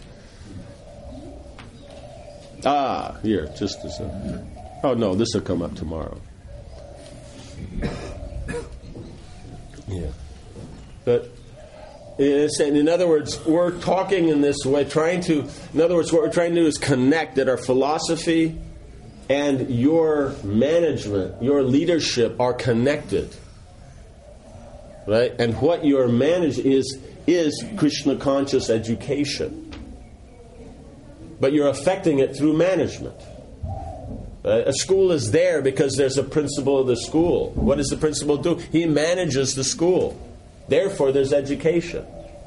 Here, just as a... Oh, no, this will come up tomorrow. But in other words, we're talking in this way, in other words, what we're trying to do is connect that our philosophy and your management, your leadership are connected. Right? And what you're managing is Krishna conscious education. But you're affecting it through management. A school is there because there's a principal of the school. What does the principal do? He manages the school. Therefore, there's education.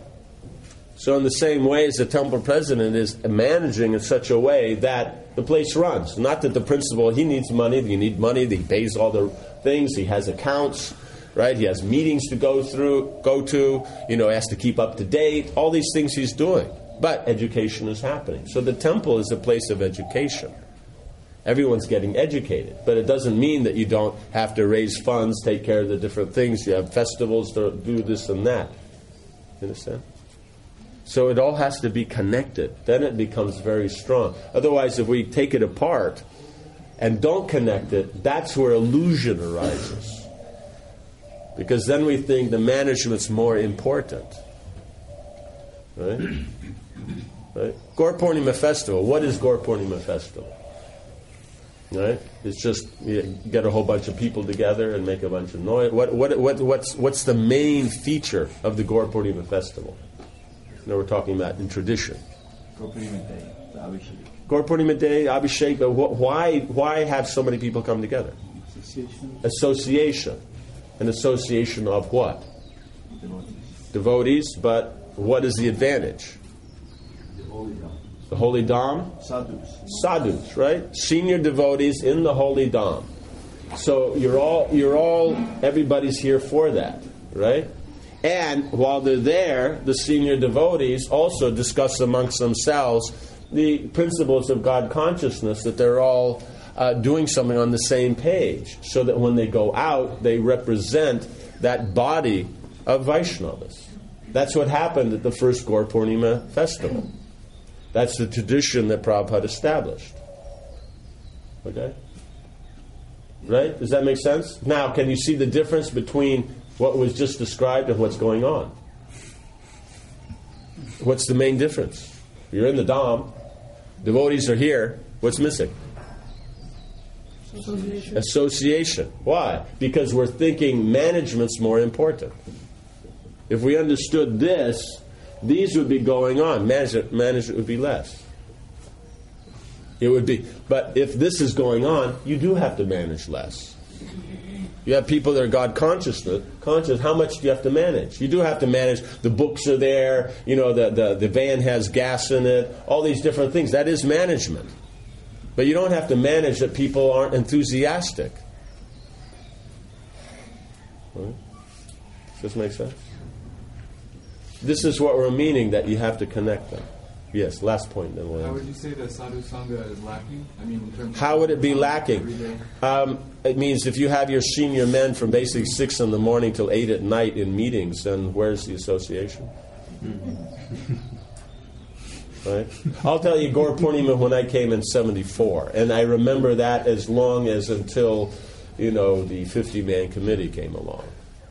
So in the same way as the temple president is managing in such a way that the place runs. Not that the principal, he needs money, you need money, he pays all the things, he has accounts, right? He has meetings to go to, he has to keep up to date, all these things he's doing. But education is happening. So the temple is a place of education. Everyone's getting educated. But it doesn't mean that you don't have to raise funds, take care of the different things. You have festivals to do this and that. You understand? So it all has to be connected. Then it becomes very strong. Otherwise, if we take it apart and don't connect it, that's where illusion arises. Because then we think the management's more important. Right? Right? Gaur Purnima festival. What is Gaur Purnima festival? Right? It's just you get a whole bunch of people together and make a bunch of noise. What's the main feature of the Gaur Purnima festival? No, we're talking about in tradition. Gaur Purnima Day, the Abhishek. Gaur Purnima Day, Abhishek. But why have so many people come together? Association. An association of what? Devotees. But what is the advantage? The Holy Dham? Sadhus, right? Senior devotees in the Holy Dham. So everybody's here for that, right? And while they're there, the senior devotees also discuss amongst themselves the principles of God consciousness, that they're all doing something on the same page, so that when they go out, they represent that body of Vaishnavas. That's what happened at the first Gaur Purnima festival. That's the tradition that Prabhupada established. Okay? Right? Does that make sense? Now, can you see the difference between what was just described and what's going on? What's the main difference? You're in the Dham. Devotees are here. What's missing? Association. Why? Because we're thinking management's more important. If we understood this, these would be going on. Management would be less. It would be. But if this is going on, you do have to manage less. You have people that are God conscious. How much do you have to manage? You do have to manage. The books are there. The van has gas in it. All these different things. That is management. But you don't have to manage that people aren't enthusiastic. Right? Does this make sense? This is what we're meaning, that you have to connect them. Yes, last point. Then we'll How would you say that Sadhu Sangha is lacking? I mean, in terms how would it be lacking? It means if you have your senior men from basically 6 in the morning till 8 at night in meetings, then where's the association? Right? I'll tell you, Gaur Purnima, when I came in 74, and I remember that as long as until, the 50-man committee came along,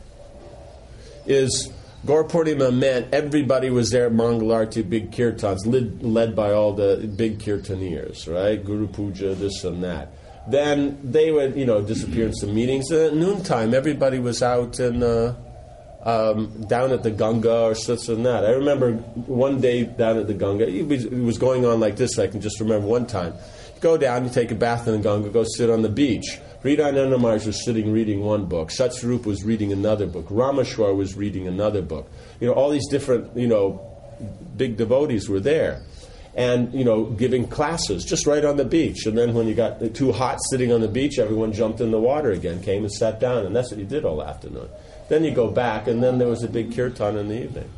is Gaur Purnima meant everybody was there at Mangalarti, big kirtans, led by all the big kirtaniers, right? Guru Puja, this and that. Then they would, disappear in some meetings. And at noontime, everybody was out and down at the Ganga or such and that. I remember one day down at the Ganga, it was going on like this. I can just remember one time. You go down, you take a bath in the Ganga, go sit on the beach. Hridayananda Maharaj was sitting reading one book. Satsvarup was reading another book. Rameshwar was reading another book. All these different, big devotees were there. And, giving classes just right on the beach. And then when you got too hot sitting on the beach, everyone jumped in the water again, came and sat down. And that's what you did all afternoon. Then you go back, and then there was a big kirtan in the evening.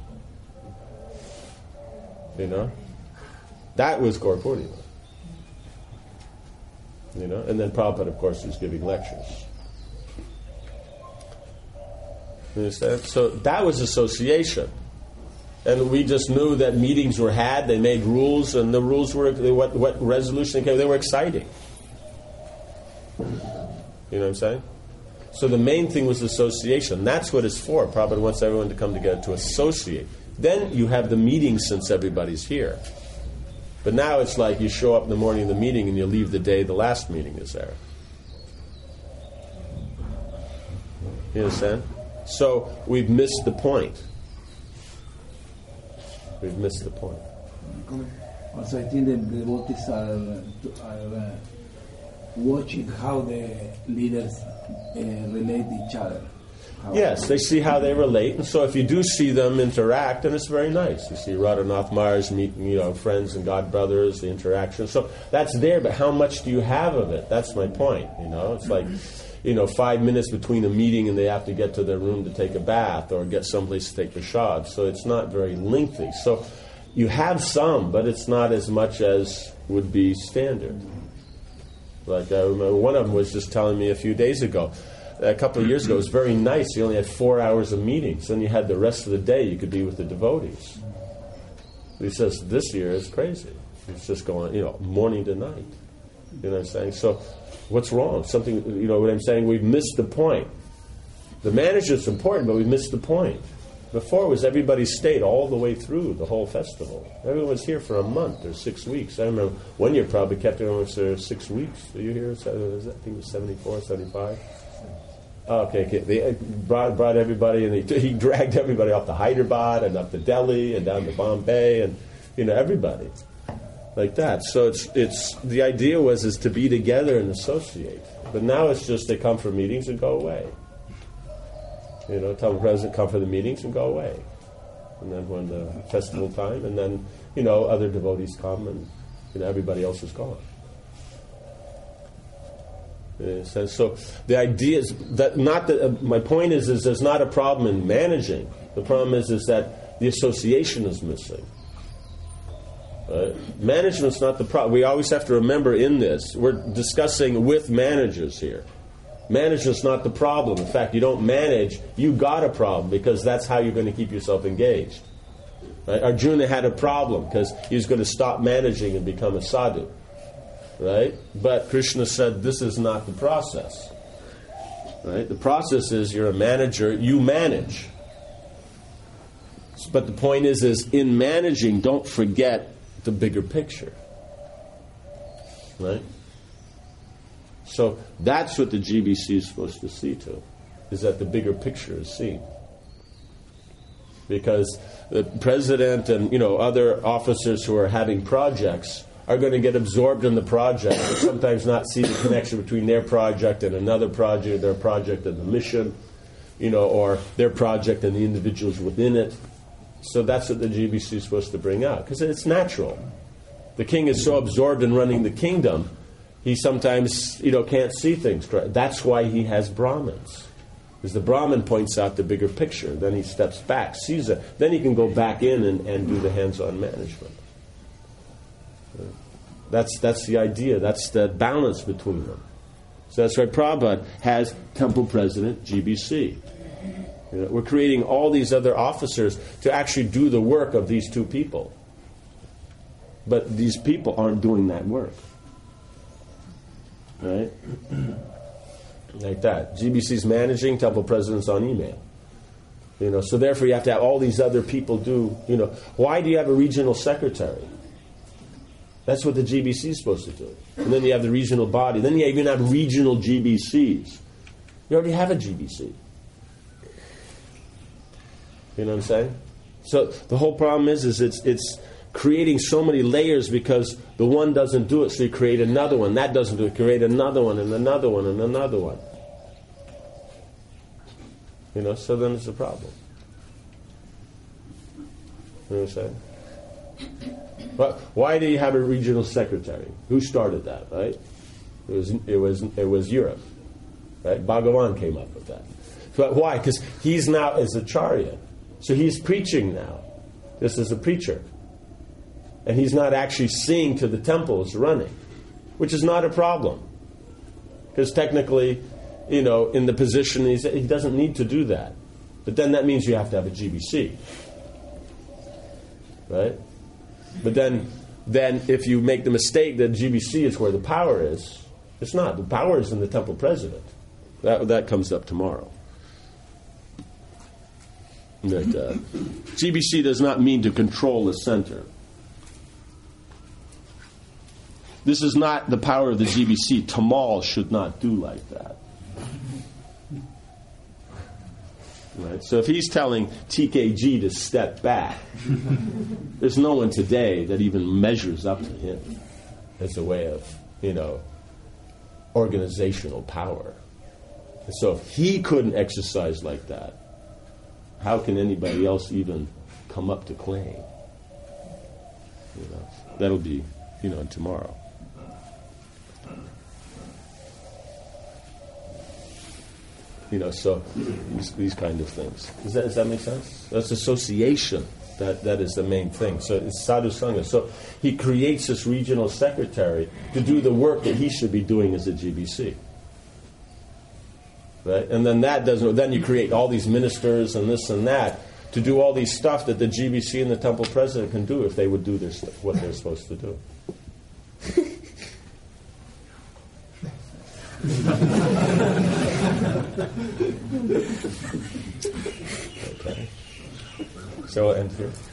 That was Gaur Purnima. And then Prabhupada, of course, was giving lectures. You understand? So that was association. And we just knew that meetings were had, they made rules, and the rules were, what resolution came, they were exciting. You know what I'm saying? So the main thing was association. That's what it's for. Prabhupada wants everyone to come together to associate. Then you have the meeting since everybody's here. But now it's like you show up in the morning of the meeting and you leave the day the last meeting is there. You understand? So we've missed the point. We've missed the point. Also, I think the devotees are watching how the leaders relate each other. Yes, they see how they relate, and so if you do see them interact, then it's very nice. You see Radhanath Maharaj meeting, friends and God brothers, the interaction. So that's there, but how much do you have of it? That's my point. It's like 5 minutes between a meeting and they have to get to their room to take a bath or get someplace to take prasad. So it's not very lengthy. So you have some, but it's not as much as would be standard. Like I remember one of them was just telling me a few days ago, a couple of years ago, it was very nice. You only had 4 hours of meetings. Then you had the rest of the day you could be with the devotees. He says, this year is crazy. It's just going, morning to night. You know what I'm saying? So what's wrong? Something, what I'm saying? We've missed the point. The management's important, but we've missed the point. Before it was everybody stayed all the way through the whole festival. Everyone was here for a month or 6 weeks. I remember one year probably kept everyone for 6 weeks. Were you here? I think it was 74, 75. Okay. They brought everybody, and he dragged everybody off to Hyderabad and up to Delhi and down to Bombay, and everybody like that. So it's the idea is to be together and associate. But now it's just they come for meetings and go away. Tell the president come for the meetings and go away, and then when the festival time, and then other devotees come, and everybody else is gone. So the idea is that my point is there's not a problem in managing. The problem is that the association is missing. Management's not the problem. We always have to remember in this, we're discussing with managers here. Management's not the problem. In fact, you don't manage, you got a problem, because that's how you're going to keep yourself engaged. Right? Arjuna had a problem because he was going to stop managing and become a sadhu. Right? But Krishna said this is not the process. Right? The process is you're a manager, you manage. But the point is in managing, don't forget the bigger picture. Right? So that's what the GBC is supposed to see to, is that the bigger picture is seen. Because the president and other officers who are having projects are going to get absorbed in the project and sometimes not see the connection between their project and another project, their project and the mission, or their project and the individuals within it. So that's what the GBC is supposed to bring out, because it's natural. The king is so absorbed in running the kingdom, he sometimes, can't see things correct. That's why he has Brahmins. Because the Brahmin points out the bigger picture. Then he steps back, sees it. Then he can go back in and do the hands-on management. That's the idea. That's the balance between them. So that's why Prabhupada has Temple President, GBC. We're creating all these other officers to actually do the work of these two people. But these people aren't doing that work. Right? Like that. GBC's managing, Temple President's on email. So therefore you have to have all these other people do, why do you have a regional secretary? That's what the GBC is supposed to do. And then you have the regional body. Then you even have regional GBCs. You already have a GBC. You know what I'm saying? So the whole problem is it's creating so many layers because the one doesn't do it, so you create another one. That doesn't do it, create another one and another one and another one. So then it's a problem. You know what I'm saying? But why do you have a regional secretary? Who started that, right? It was Europe. Right? Bhagavan came up with that. But why? Because he's now as acharya. So he's preaching now. This is a preacher. And he's not actually seeing to the temples running, which is not a problem. Because technically, in the position, he doesn't need to do that. But then that means you have to have a GBC. Right? But then if you make the mistake that GBC is where the power is, it's not. The power is in the temple president. That comes up tomorrow. That GBC does not mean to control the center. This is not the power of the GBC. Tamal should not do like that. Right? So if he's telling TKG to step back, there's no one today that even measures up to him as a way of, organizational power. And so if he couldn't exercise like that, how can anybody else even come up to claim? That'll be, tomorrow. So these kind of things. Does that make sense? That's association. That is the main thing. So it's sadhu sangha. So he creates this regional secretary to do the work that he should be doing as a GBC. Right? And then then you create all these ministers and this and that to do all these stuff that the GBC and the temple president can do if they would do what they're supposed to do. Okay. So we'll end here.